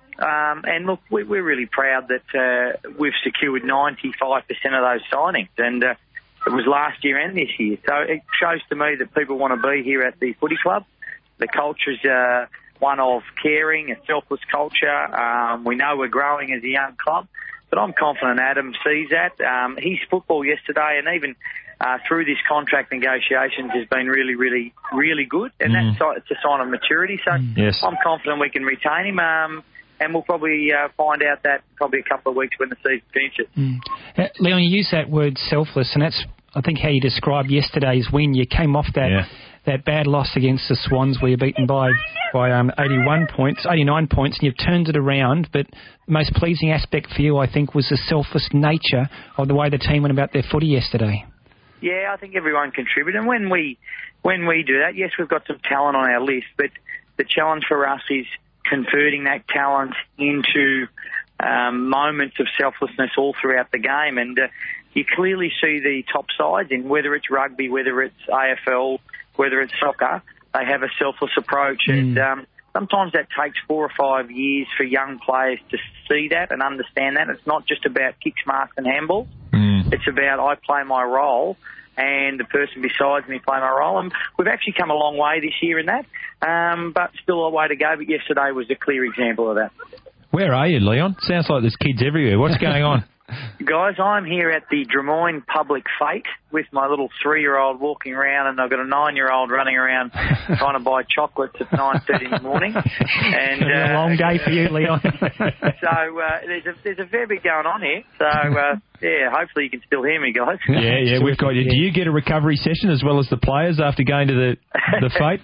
um, and look, we, we're really proud that uh, we've secured ninety-five percent of those signings. And uh, it was last year and this year. So it shows to me that people want to be here at the footy club. The culture's uh, one of caring, a selfless culture. Um, we know we're growing as a young club. But I'm confident Adam sees that. Um, his football yesterday, and even uh, through this contract negotiations, has been really, really, really good. And mm. that's it's a sign of maturity. So yes. I'm confident we can retain him. Um, and we'll probably uh, find out that probably a couple of weeks when the season finishes. Mm. Uh, Leon, you used that word selfless, and that's, I think, how you described yesterday's win. You came off that... Yeah. that bad loss against the Swans where you're beaten by by um, eighty-one points, eighty-nine points, and you've turned it around. But the most pleasing aspect for you, I think, was the selfless nature of the way the team went about their footy yesterday. Yeah, I think everyone contributed. And when we, when we do that, yes, we've got some talent on our list, but the challenge for us is converting that talent into um, moments of selflessness all throughout the game. And uh, you clearly see the top sides, in whether it's rugby, whether it's A F L, whether it's soccer, they have a selfless approach. Mm. And um, sometimes that takes four or five years for young players to see that and understand that. It's not just about kicks, marks and handballs. Mm. It's about I play my role and the person beside me play my role. And we've actually come a long way this year in that, um, but still a way to go. But yesterday was a clear example of that. Where are you, Leon? Sounds like there's kids everywhere. What's going on? Guys, I'm here at the Drummoyne Public Fete with my little three-year-old walking around, and I've got a nine-year-old running around trying to buy chocolates at nine thirty in the morning. And, uh, a long day for you, Leon. so uh, there's a there's a fair bit going on here. So, uh, yeah, hopefully you can still hear me, guys. Yeah, yeah, we've got you. Do you get a recovery session as well as the players after going to the, the Fete?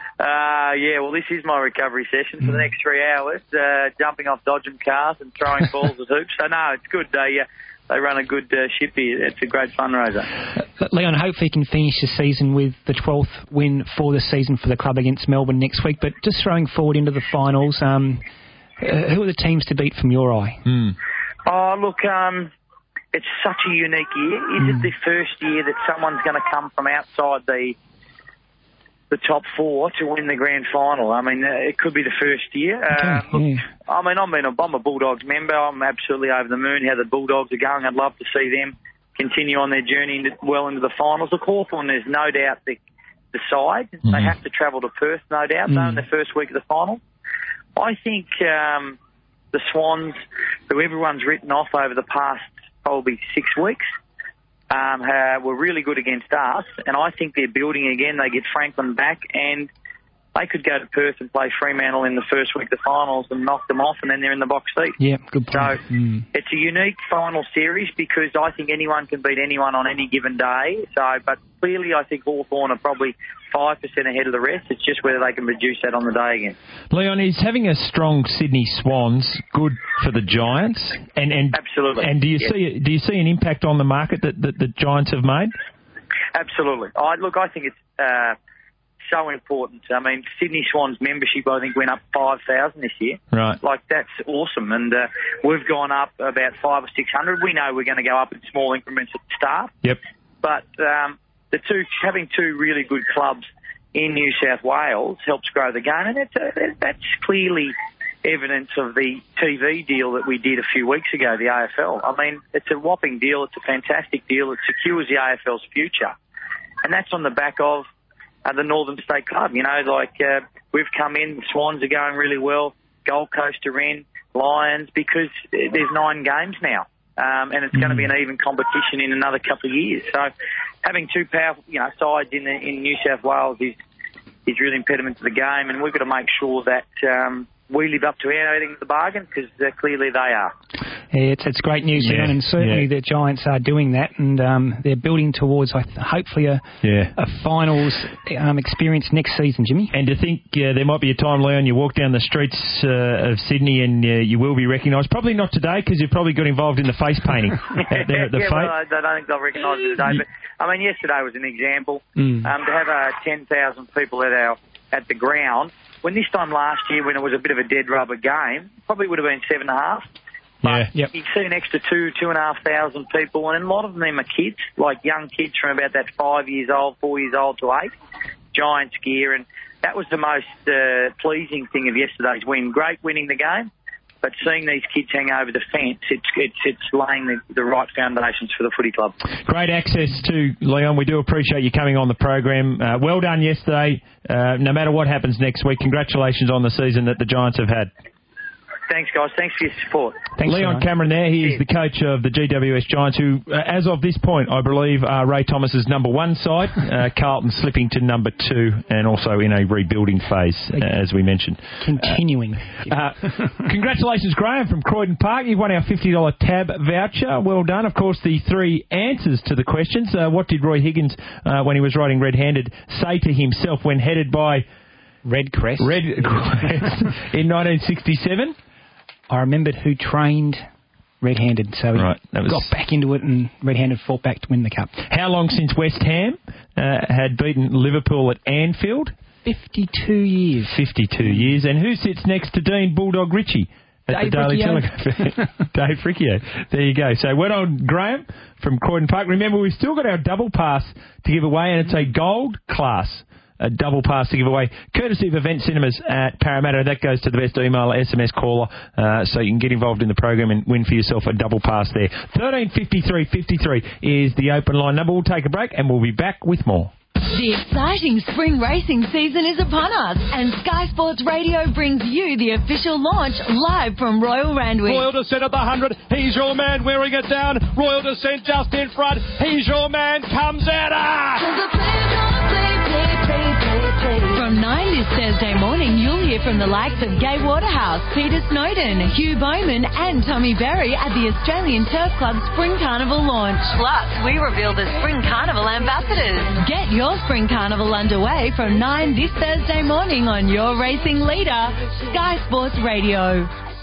Uh, yeah, well, this is my recovery session for the next three hours, uh, jumping off dodgem cars and throwing balls at hoops. So, no, it's good. They, uh, they run a good uh, ship here. It's a great fundraiser. Uh, Leon, hopefully you can finish the season with the twelfth win for the season for the club against Melbourne next week. But just throwing forward into the finals, um, uh, who are the teams to beat from your eye? Mm. Oh, look, um, it's such a unique year. Is mm. it the first year that someone's going to come from outside the the top four to win the grand final. I mean, uh, it could be the first year. Uh, Okay, yeah. I mean, I'm, a, I'm a Bulldogs member. I'm absolutely over the moon how the Bulldogs are going. I'd love to see them continue on their journey into, well into the finals. Look, Hawthorn, there's no doubt the, the side. Mm. They have to travel to Perth, no doubt, Mm. though, in the first week of the final. I think um, the Swans, who everyone's written off over the past probably six weeks, um, uh, were really good against us, and I think they're building again. They get Franklin back, and they could go to Perth and play Fremantle in the first week of the finals and knock them off, and then they're in the box seat. Yeah, good So point. Mm. it's a unique final series because I think anyone can beat anyone on any given day. So, but clearly I think Hawthorn are probably five percent ahead of the rest. It's just whether they can produce that on the day again. Leon, is having a strong Sydney Swans good for the Giants? And and absolutely. And do you Yes. see do you see an impact on the market that, that the Giants have made? Absolutely. I look, I think it's uh, so important. I mean, Sydney Swans membership, I think, went up five thousand this year. Right. Like, that's awesome. And uh, we've gone up about five or six hundred. We know we're going to go up in small increments at the start. Yep. But um, the two having two really good clubs in New South Wales helps grow the game, and it's uh, that's clearly evidence of the T V deal that we did a few weeks ago, the A F L. I mean, it's a whopping deal. It's a fantastic deal. It secures the A F L's future, and that's on the back of uh, the Northern State Club. You know, like uh, we've come in, the Swans are going really well, Gold Coast are in, Lions, because there's nine games now. Um, and it's going to be an even competition in another couple of years. So having two powerful, you know, sides in the, in New South Wales is is really impediment to the game, and we've got to make sure that um, we live up to our end of the bargain, because uh, clearly they are. Yeah, it's, it's great news, Yeah, Leon, and certainly yeah. the Giants are doing that, and um, they're building towards, I th- hopefully, a, Yeah. a finals um, experience next season, Jimmy. And to think uh, there might be a time, Leon, you walk down the streets uh, of Sydney and uh, you will be recognised. Probably not today, because you've probably got involved in the face painting out there at the yeah, Fate. well, I, I don't think they'll recognise it today. But I mean, yesterday was an example. Mm. Um, to have uh, ten thousand people at our at the ground, when this time last year, when it was a bit of a dead rubber game, probably would have been seven and a half. Yeah. Yep. You see an extra two, two and a half thousand people, and a lot of them are kids, like young kids from about that five years old, four years old to eight. Giants gear, and that was the most uh, pleasing thing of yesterday's win. Great winning the game, but seeing these kids hang over the fence, it's it's, it's laying the, the right foundations for the footy club. Great access to Leon. We do appreciate you coming on the program. Uh, well done yesterday. Uh, no matter what happens next week, congratulations on the season that the Giants have had. Thanks, guys. Thanks for your support. Thanks, Leon Leon. Cameron there. He is the coach of the G W S Giants, who, uh, as of this point, I believe are Ray Thomas's number one side. Uh, Carlton slipping to number two, and also in a rebuilding phase, uh, as we mentioned. Continuing. Uh, congratulations, Graham, from Croydon Park. You've won our fifty dollars tab voucher. Well done. Of course, the three answers to the questions. Uh, what did Roy Higgins, uh, when he was riding red-handed, say to himself when headed by Red Crest. Red Crest in nineteen sixty-seven? I remembered who trained red-handed, so he Right, that was- got back into it and red-handed fought back to win the cup. How long since West Ham uh, had beaten Liverpool at Anfield? fifty-two years. fifty-two years. And who sits next to Dean Bulldog Ritchie at Dave the Daily Riccio. Telegraph? Dave Riccio. There you go. So well done, Graham, from Croydon Park. Remember, we've still got our double pass to give away, and it's a gold class. A double pass to give away, courtesy of Event Cinemas at Parramatta. That goes to the best email, S M S caller, uh, so you can get involved in the program and win for yourself a double pass there. thirteen fifty-three fifty-three is the open line number. We'll take a break and we'll be back with more. The exciting spring racing season is upon us, and Sky Sports Radio brings you the official launch live from Royal Randwick. Royal Descent at the one hundred. He's your man wearing it down. Royal Descent just in front. He's your man. Comes at her. From nine this Thursday morning, you'll hear from the likes of Gay Waterhouse, Peter Snowden, Hugh Bowman and Tommy Berry at the Australian Turf Club Spring Carnival launch. Plus, we reveal the Spring Carnival ambassadors. Get your Spring Carnival underway from nine this Thursday morning on your racing leader, Sky Sports Radio.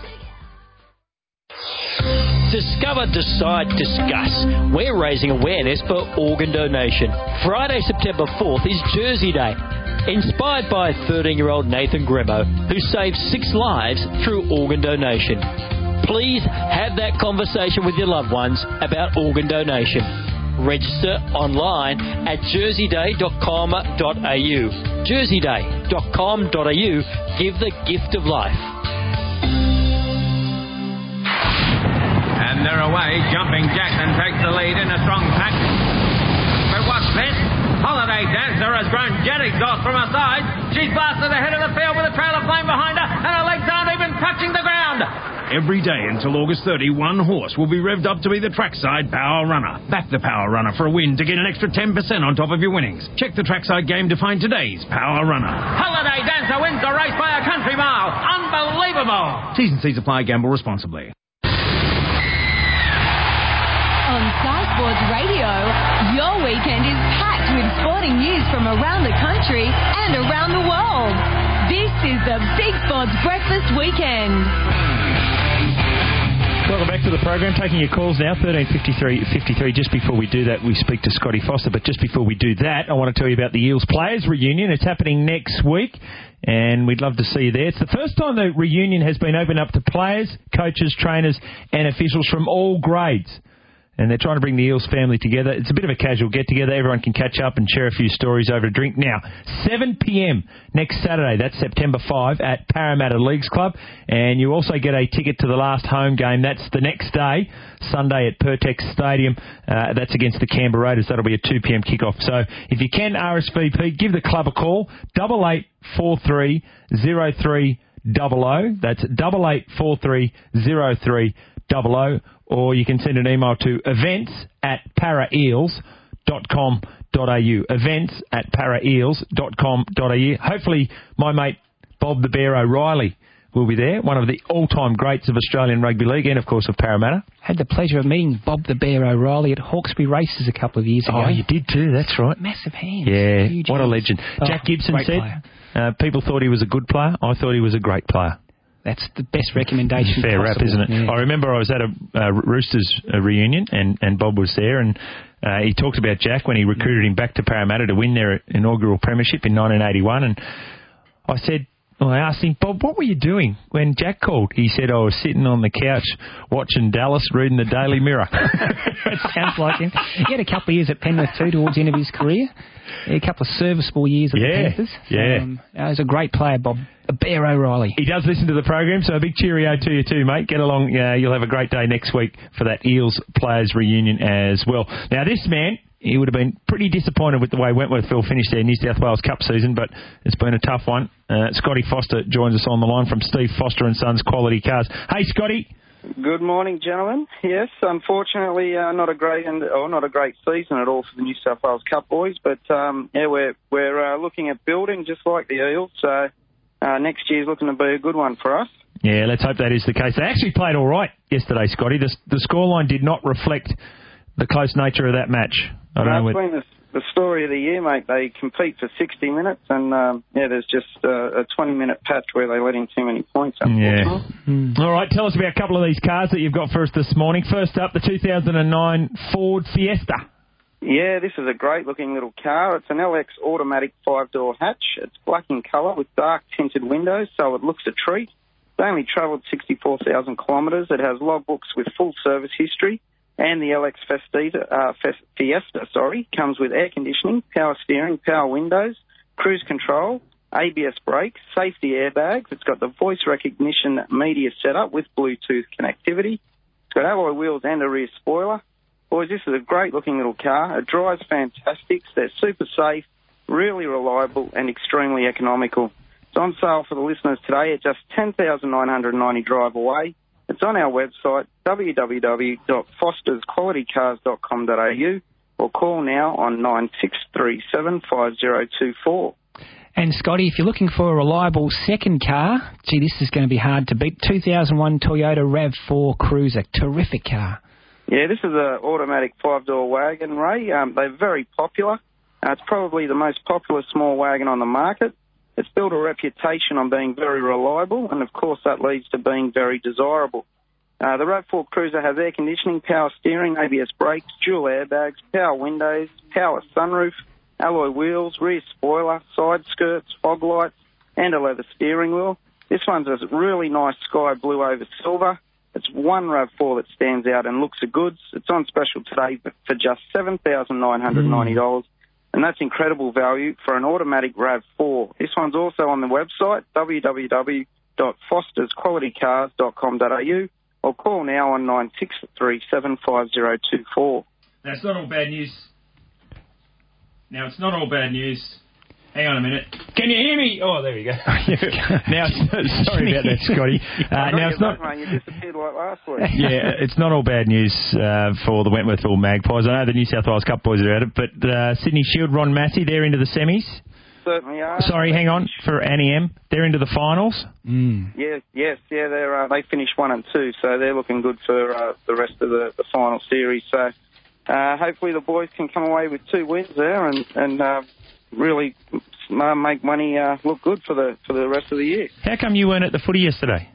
Discover, decide, discuss. We're raising awareness for organ donation. Friday, September fourth is Jersey Day. Inspired by thirteen-year-old Nathan Grimo, who saved six lives through organ donation. Please have that conversation with your loved ones about organ donation. Register online at jersey day dot com dot a u. jersey day dot com dot a u. Give the gift of life. And they're away. Jumping Jackson takes the lead in a strong pack. But what's this? Holiday Dancer has grown jet exhaust from her side. She's blasted ahead of the field with a trailer plane behind her, and her legs aren't even touching the ground. Every day until August thirtieth, one horse will be revved up to be the trackside Power Runner. Back the Power Runner for a win to get an extra ten percent on top of your winnings. Check the trackside game to find today's Power Runner. Holiday Dancer wins the race by a country mile. Unbelievable. T's and C's apply. Gamble responsibly. On Sky Sports Radio, your weekend is packed with sporting news from around the country and around the world. This is the Big Sports Breakfast Weekend. Welcome back to the program. Taking your calls now, thirteen fifty-three fifty-three. Just before we do that, we speak to Scotty Foster. But just before we do that, I want to tell you about the Eels Players Reunion. It's happening next week, and we'd love to see you there. It's the first time the reunion has been opened up to players, coaches, trainers and officials from all grades. And they're trying to bring the Eels family together. It's a bit of a casual get-together. Everyone can catch up and share a few stories over a drink. Now, seven p.m. next Saturday, that's September fifth, at Parramatta Leagues Club. And you also get a ticket to the last home game. That's the next day, Sunday at Pertex Stadium. Uh, that's against the Canberra Raiders. That'll be a two p.m. kickoff. So if you can R S V P, give the club a call, double eight four three zero three double oh. That's double eight four three zero three double oh. Or you can send an email to events at paraeels dot com dot a u. Events at paraeels dot com dot a u. Hopefully my mate Bob the Bear O'Reilly will be there, one of the all-time greats of Australian Rugby League and, of course, of Parramatta. Had the pleasure of meeting Bob the Bear O'Reilly at Hawkesbury Races a couple of years ago. Oh, you did too, that's right. Massive hands. Yeah, Huge what hands. a legend. Oh, Jack Gibson great said uh, people thought he was a good player. I thought he was a great player. That's the best recommendation Fair possible. rap, isn't it? Yeah. I remember I was at a uh, Roosters uh, reunion and, and Bob was there and uh, he talked about Jack when he recruited him back to Parramatta to win their inaugural premiership in nineteen eighty-one. And I said, well, I asked him, Bob, what were you doing when Jack called? He said, I was sitting on the couch watching Dallas, reading the Daily Mirror. That sounds like him. He had a couple of years at Penrith too towards the end of his career. A couple of serviceable years at yeah, the Panthers. Yeah. Um, he was a great player, Bob. A Bear O'Reilly. He does listen to the program, so a big cheerio to you too, mate. Get along. Uh, you'll have a great day next week for that Eels Players Reunion as well. Now, this man, he would have been pretty disappointed with the way Wentworthville finished their New South Wales Cup season, but it's been a tough one. Uh, Scotty Foster joins us on the line from Steve Foster and Sons Quality Cars. Hey, Scotty. Good morning, gentlemen. Yes, unfortunately, uh, not a great and or not a great season at all for the New South Wales Cup boys. But um, yeah, we're we're uh, looking at building just like the Eels. So uh, next year's looking to be a good one for us. Yeah, let's hope that is the case. They actually played all right yesterday, Scotty. The, the scoreline did not reflect the close nature of that match. I don't no, know. It's been the, the story of the year, mate. They compete for sixty minutes, and um, yeah, there's just uh, a twenty-minute patch where they let in too many points. Yeah. Mm. All right, tell us about a couple of these cars that you've got for us this morning. First up, the two thousand nine Ford Fiesta. Yeah, this is a great-looking little car. It's an L X automatic five-door hatch. It's black in colour with dark tinted windows, so it looks a treat. It's only travelled sixty-four thousand kilometres. It has logbooks with full service history. And the L X Fiesta, uh, Fiesta, sorry, comes with air conditioning, power steering, power windows, cruise control, A B S brakes, safety airbags. It's got the voice recognition media setup with Bluetooth connectivity. It's got alloy wheels and a rear spoiler. Boys, this is a great-looking little car. It drives fantastic. They're super safe, really reliable, and extremely economical. It's on sale for the listeners today at just ten thousand nine hundred ninety drive away. It's on our website, w w w dot fosters quality cars dot com dot a u, or call now on nine six three seven five zero two four. And, Scotty, if you're looking for a reliable second car, gee, this is going to be hard to beat. two thousand one Toyota RAV four Cruiser. Terrific car. Yeah, this is an automatic five-door wagon, Ray. Um, they're very popular. Uh, it's probably the most popular small wagon on the market. It's built a reputation on being very reliable, and of course that leads to being very desirable. Uh, the RAV four Cruiser has air conditioning, power steering, A B S brakes, dual airbags, power windows, power sunroof, alloy wheels, rear spoiler, side skirts, fog lights, and a leather steering wheel. This one's a really nice sky blue over silver. It's one RAV four that stands out and looks a goods. It's on special today for just seven thousand nine hundred ninety dollars. Mm. And that's incredible value for an automatic RAV four. This one's also on the website, w w w dot fosters quality cars dot com dot a u, or call now on nine six three seven five zero two four. That's not all bad news. Now, it's not all bad news. Hang on a minute. Can you hear me? Oh, there we go. now, sorry about that, Scotty. Uh, now it's not. Mate, you disappeared like last week. Yeah, it's not all bad news uh, for the Wentworthville Magpies. I know the New South Wales Cup boys are at it, but uh, Sydney Shield, Ron Massey, they're into the semis. Certainly are. Sorry, hang on for Annie M. They're into the finals. Mm. Yes, yes, yeah. They're uh, they finished one and two, so they're looking good for uh, the rest of the, the final series. So uh, hopefully the boys can come away with two wins there and and. Uh, really uh, make money uh, look good for the for the rest of the year. How come you weren't at the footy yesterday?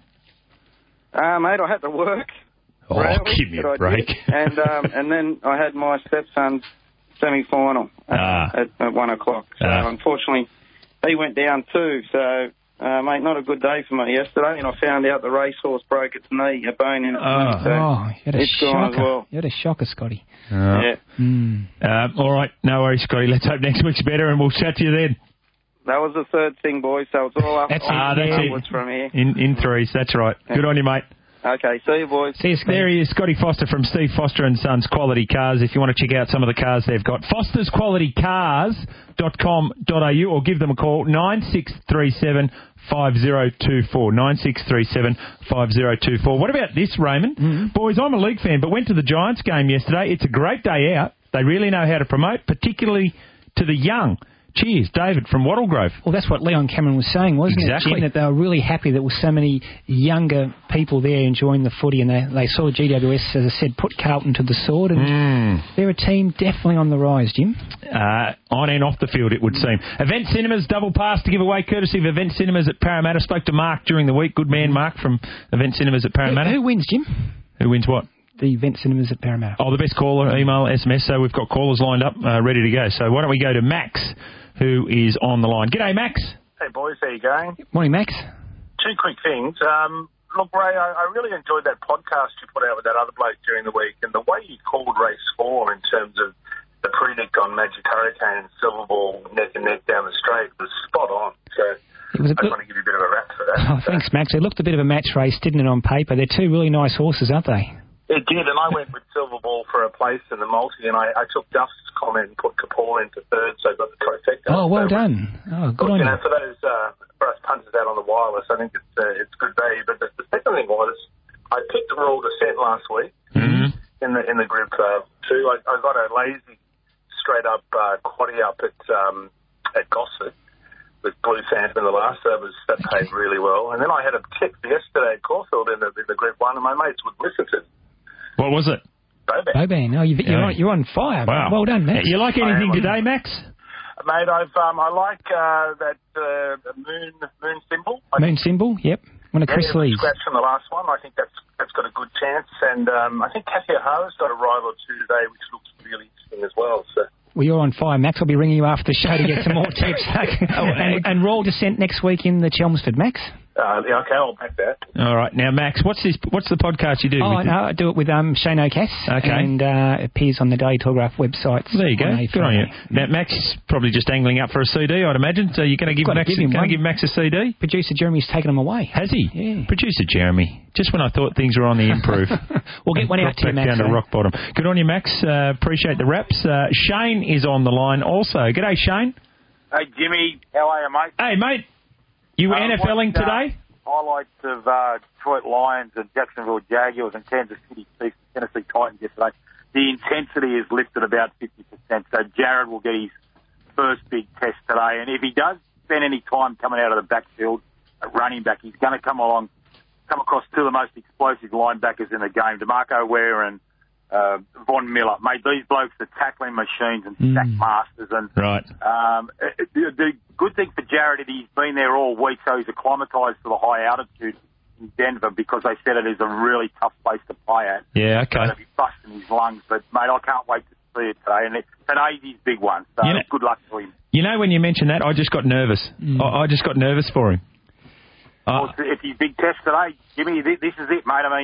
Uh, mate, I had to work. Oh, rarely, give me a break. and um, and then I had my stepson's semi-final uh, ah. at, at one o'clock. So ah. unfortunately, he went down too. So, uh, mate, not a good day for me yesterday. And I found out the racehorse broke its knee, a bone in its oh. knee. So oh, you had a it's shocker. gone as well. You had a shocker, Scotty. Uh, yeah. Mm. Uh, all right, no worries, Scotty. Let's hope next week's better, and we'll chat to you then. That was the third thing, boys. So it's all up. That's all ah, that's upwards it. From here. In in threes, that's right. Yeah. Good on you, mate. Okay, see you, boys. See you, Scotty. There he is, Scotty Foster from Steve Foster and Sons Quality Cars. If you want to check out some of the cars they've got, fosters quality cars dot com dot a u or give them a call, nine six three seven five zero two four, nine six three seven five zero two four. What about this, Raymond? Mm-hmm. Boys, I'm a league fan, but went to the Giants game yesterday. It's a great day out. They really know how to promote, particularly to the young. Cheers, David from Wattle Grove. Well, that's what Leon Cameron was saying, wasn't exactly. it, Jim? That they were really happy there were so many younger people there enjoying the footy, and they, they saw G W S, as I said, put Carlton to the sword, and mm. they're a team definitely on the rise, Jim. Uh, on and off the field, it would seem. Event Cinemas, double pass to give away, courtesy of Event Cinemas at Parramatta. Spoke to Mark during the week. Good man, Mark, from Event Cinemas at Parramatta. Who, who wins, Jim? Who wins what? The Event Cinemas at Parramatta. Oh, the best caller, email, S M S. So we've got callers lined up, uh, ready to go. So why don't we go to Max, who is on the line. G'day, Max. Hey, boys. How you going? Morning, Max. Two quick things. Um, look, Ray, I, I really enjoyed that podcast you put out with that other bloke during the week, and the way you called race four in terms of the predict on Magic Hurricane and Silver Ball neck and neck down the straight was spot on. So it was a I good... just want to give you a bit of a rap for that. Oh, thanks, Max. It looked a bit of a match race, didn't it, on paper? They're two really nice horses, aren't they? It did, and I went with Silver Ball for a place in the multi, and I, I took Duff's comment and put Kapor into third, so I got the trifecta. Oh, well so done. Oh, good on you. you. Know, for those, uh, for us punters out on the wireless, I think it's uh, it's good value. But the, the second thing was, I picked Royal Descent last week mm-hmm. in the in the group uh, two. I, I got a lazy straight up uh, quaddie up at um, at Gosford with Blue Phantom in the last. So that was that paid really well. And then I had a tip yesterday at Caulfield in the in the group one, and my mates would listen to. What was it? Boban. Boban. Oh, you've, you're, on, you're on fire. Wow. Well done, Max. You like anything today, Max? Mate, I've um, I like uh, that uh, moon moon symbol. I moon symbol, yep. One of yeah, Chris Lee's. Scratch from the last one. I think that's that's got a good chance. And um, I think Kathy O'Hara's got a ride or two today, which looks really interesting as well. So. Well, you're on fire, Max. I'll be ringing you after the show to get some more tips. oh, and, and Royal Descent next week in the Chelmsford, Max. Uh, yeah, okay, I'll back that. All right. Now, Max, what's this? What's the podcast you do? Oh, with no, I do it with um, Shane O'Cass. Okay. And uh, it appears on the Daily Telegraph website. There you go. On Good on you. Now, Max is probably just angling up for a C D, I'd imagine. So you're going to give Max, give him going to give Max a C D? Producer Jeremy's taken him away. Has he? Yeah. Producer Jeremy. Just when I thought things were on the improve. We'll get one out to you, Max. Down to rock bottom. Good on you, Max. Uh, appreciate the raps. Uh, Shane is on the line also. G'day, Shane. Hey, Jimmy. How are you, mate? Hey, mate. You uh, NFLing what, uh, today? Highlights of uh, Detroit Lions and Jacksonville Jaguars and Kansas City Chiefs and Tennessee Titans yesterday. The intensity is lifted about fifty percent, so Jared will get his first big test today. And if he does spend any time coming out of the backfield at running back, he's going to come along, come across two of the most explosive linebackers in the game, DeMarco Ware and uh, Von Miller. Mate, these blokes are tackling machines and mm. sack masters. And right. Um, the, the good thing for Jared is he's been there all week, so he's acclimatised to the high altitude in Denver because they said it is a really tough place to play at. Yeah, okay. So he'll be busting his lungs. But, mate, I can't wait to see it today. And it, today's his big one, so you know, good luck to him. You know, when you mentioned that, I just got nervous. Mm. I, I just got nervous for him. Well, uh, it's his big test today, Jimmy. This, this is it, mate. I mean,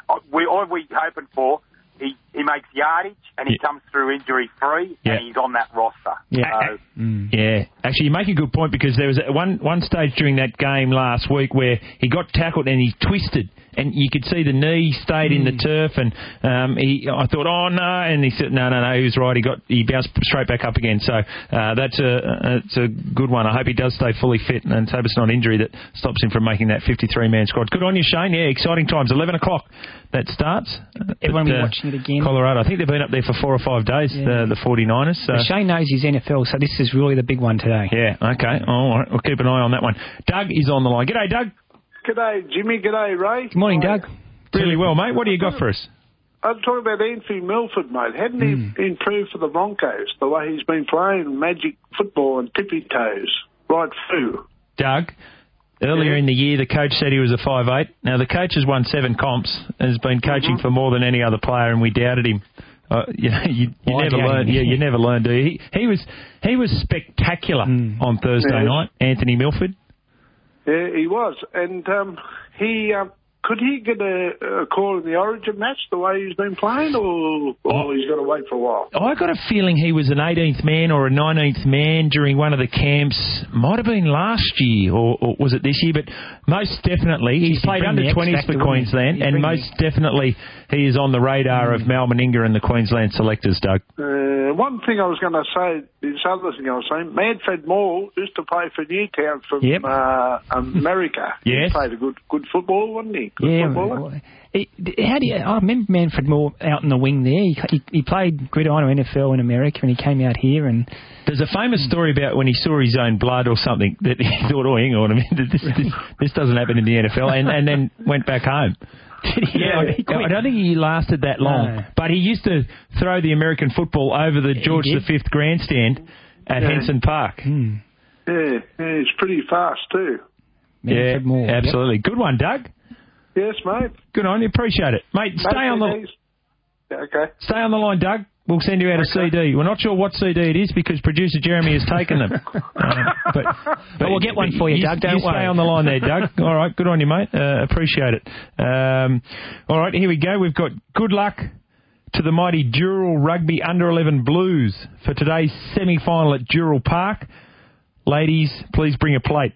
we all we hoping for. He he makes yardage and he yeah. comes through injury free yeah. and he's on that roster. Yeah, so, mm. yeah. Actually, you make a good point because there was one one stage during that game last week where he got tackled and he twisted. And you could see the knee stayed mm. in the turf, and um, he. I thought, oh no, and he said, no, no, no, he was right. He got, he bounced straight back up again. So uh, that's a, that's a good one. I hope he does stay fully fit, and hope it's not injury that stops him from making that fifty-three man squad. Good on you, Shane. Yeah, exciting times. Eleven o'clock that starts. Everyone will be uh, watching it again. Colorado. I think they've been up there for four or five days. Yeah. The, the 49ers. So. Well, Shane knows his N F L, so this is really the big one today. Yeah. Okay. All right. We'll keep an eye on that one. Doug is on the line. G'day, Doug. G'day, Jimmy. G'day, Ray. Good morning, Doug. Really well, mate. What do you got for us? I'm talking about Anthony Milford, mate. Hadn't mm. he improved for the Broncos the way he's been playing magic football and tippy toes right through? Doug, earlier yeah. in the year, the coach said he was a five eight. Now, the coach has won seven comps and has been coaching mm-hmm. for more than any other player, and we doubted him. Uh, you, you, you never learn. Yeah, you never learn, do you? He, he was he was spectacular mm. on Thursday yeah. night, Anthony Milford. Yeah, he was, and um, he. Um, Could he get a, a call in the Origin match the way he's been playing, or, or oh. he's got to wait for a while? I got a feeling he was an eighteenth man or a nineteenth man during one of the camps. Might have been last year, or, or was it this year? But most definitely, he's played under twenties for Queensland, and most definitely he is on the radar mm. of Mal Meninga and the Queensland selectors, Doug. Uh, one thing I was going to say, this other thing I was saying, Manfred Moore used to play for Newtown from yep. uh, America. Yes. He played a good, good football, wasn't he? Good yeah, footballer. It, how do you, I remember Manfred Moore out in the wing there. He, he, he played gridiron or N F L in America, and he came out here. And there's a famous story about when he saw his own blood or something that he thought, oh, hang on a minute, this, this, this doesn't happen in the N F L, and, and then went back home. Yeah, I don't think he lasted that long, no. but he used to throw the American football over the George the Fifth grandstand at yeah. Henson Park. Mm. Yeah, yeah, he's pretty fast too. Yeah, Moore, absolutely. Yep. Good one, Doug. Yes, mate. Good on you. Appreciate it. Mate, stay on the... Yeah, okay. Stay on the line, Doug. We'll send you out okay. a C D. We're not sure what C D it is because producer Jeremy has taken them. uh, but, but, but we'll get one for you, you Doug. Don't you worry. Stay on the line there, Doug. All right. Good on you, mate. Uh, appreciate it. Um, all right. Here we go. We've got good luck to the mighty Dural Rugby under eleven Blues for today's semi-final at Dural Park. Ladies, please bring a plate.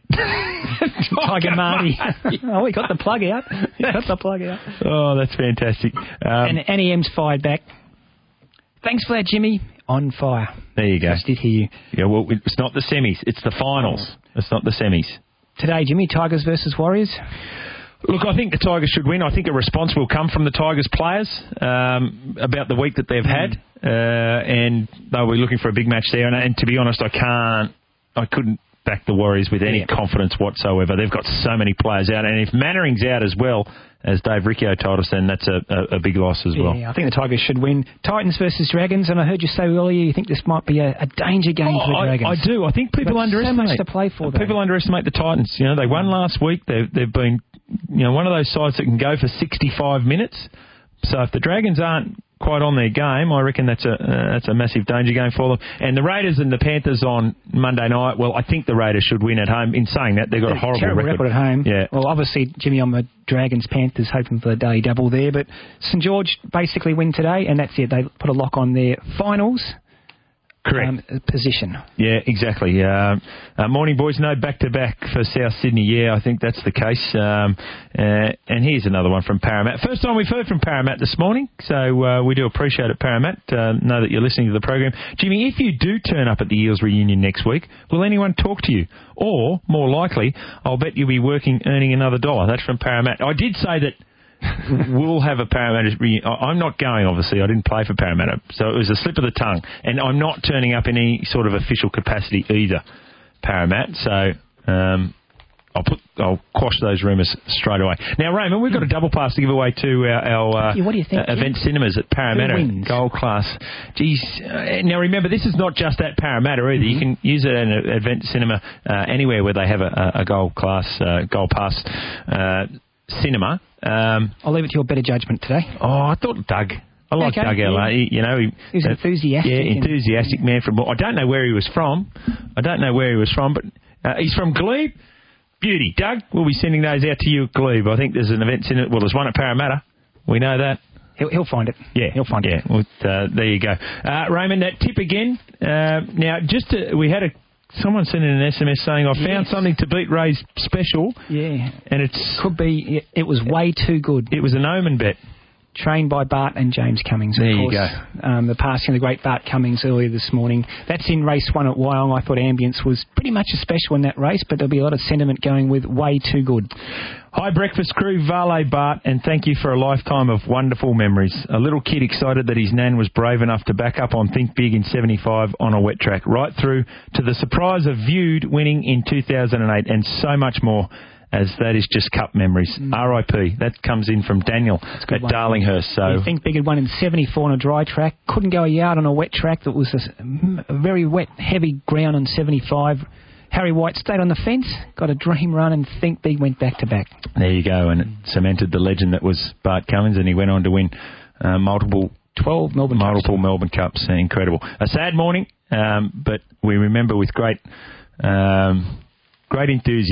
Tiger Marty. Oh, we got the plug out. We got the plug out. Oh, that's fantastic. Um, and N E M's fired back. Thanks for that, Jimmy. On fire. There you go. I did hear you. Yeah, well, it's not the semis. It's the finals. It's not the semis. Today, Jimmy, Tigers versus Warriors? Look, I think the Tigers should win. I think a response will come from the Tigers players um, about the week that they've had. Uh, and they'll be looking for a big match there. And, and to be honest, I can't, I couldn't back the Warriors with any yeah. confidence whatsoever. They've got so many players out. And if Mannering's out as well, as Dave Riccio told us, then that's a, a, a big loss as well. Yeah, I think the Tigers should win. Titans versus Dragons, and I heard you say earlier you think this might be a, a danger game oh, for the Dragons. I, I do. I think people underestimate. So much to play for. Though. People underestimate the Titans. You know, they won last week. They've, they've been, you know, one of those sides that can go for sixty-five minutes. So if the Dragons aren't quite on their game, I reckon that's a uh, that's a massive danger game for them. And the Raiders and the Panthers on Monday night, well, I think the Raiders should win at home. In saying that, they've got a horrible terrible record. record at home. Yeah. Well, obviously, Jimmy, I'm a Dragons Panthers hoping for the daily double there, but St George basically win today, and that's it. They put a lock on their finals. Correct. Um, position. Yeah, exactly. Uh, uh, morning, boys. No back-to-back for South Sydney. Yeah, I think that's the case. Um, uh, and here's another one from Parramatta. First time we've heard from Parramatta this morning, so uh, we do appreciate it, Parramatta. Uh, know that you're listening to the program. Jimmy, if you do turn up at the Eels reunion next week, will anyone talk to you? Or, more likely, I'll bet you'll be working, earning another dollar. That's from Parramatta. I did say that we'll have a Parramatta reunion. I'm not going, obviously. I didn't play for Parramatta. So it was a slip of the tongue. And I'm not turning up in any sort of official capacity either, Parramatta. So um, I'll put I'll quash those rumours straight away. Now, Raymond, we've got a double pass to give away to our, our uh, what do you think, uh, event cinemas at Parramatta. Gold class. Geez. Uh, now, remember, this is not just at Parramatta either. Mm-hmm. You can use it at an event cinema uh, anywhere where they have a, a gold class, uh, gold pass uh, cinema. Um, I'll leave it to your better judgment today. Oh, I thought Doug. I like okay, Doug L A. Yeah. You know, he, he was uh, enthusiastic. Yeah, enthusiastic man from. I don't know where he was from. I don't know where he was from, but uh, he's from Glebe. Beauty, Doug. We'll be sending those out to you at Glebe. I think there's an event in it. Well, there's one at Parramatta. We know that. He'll, he'll find it. Yeah, he'll find yeah. it. Well, uh, there you go. Uh, Raymond, that tip again. Uh, now, just to, we had a someone sent in an S M S saying, I found Yes. something to beat Ray's special. Yeah. And it's... Could be... It, it was way too good. It was an omen bet. Trained by Bart and James Cummings, of there course. you go. Um, the passing of the great Bart Cummings earlier this morning. That's in race one at Wyong. I thought Ambience was pretty much a special in that race, but there'll be a lot of sentiment going with way too good. Hi, breakfast crew, Vale Bart, and thank you for a lifetime of wonderful memories. A little kid excited that his nan was brave enough to back up on Think Big in seventy-five on a wet track, right through to the surprise of Viewed winning in two thousand eight, and so much more, as that is just cup memories. Mm. R I P. That comes in from Daniel at one. Darlinghurst. So You Think Big had won in seventy-four on a dry track. Couldn't go a yard on a wet track that was a, a very wet, heavy ground on seventy-five. Harry White stayed on the fence, got a dream run, and Think Big went back-to-back. There you go, and it cemented the legend that was Bart Cummins, and he went on to win uh, multiple... twelve Melbourne multiple Cups. Melbourne Cups. Incredible. A sad morning, um, but we remember with great, um, great enthusiasm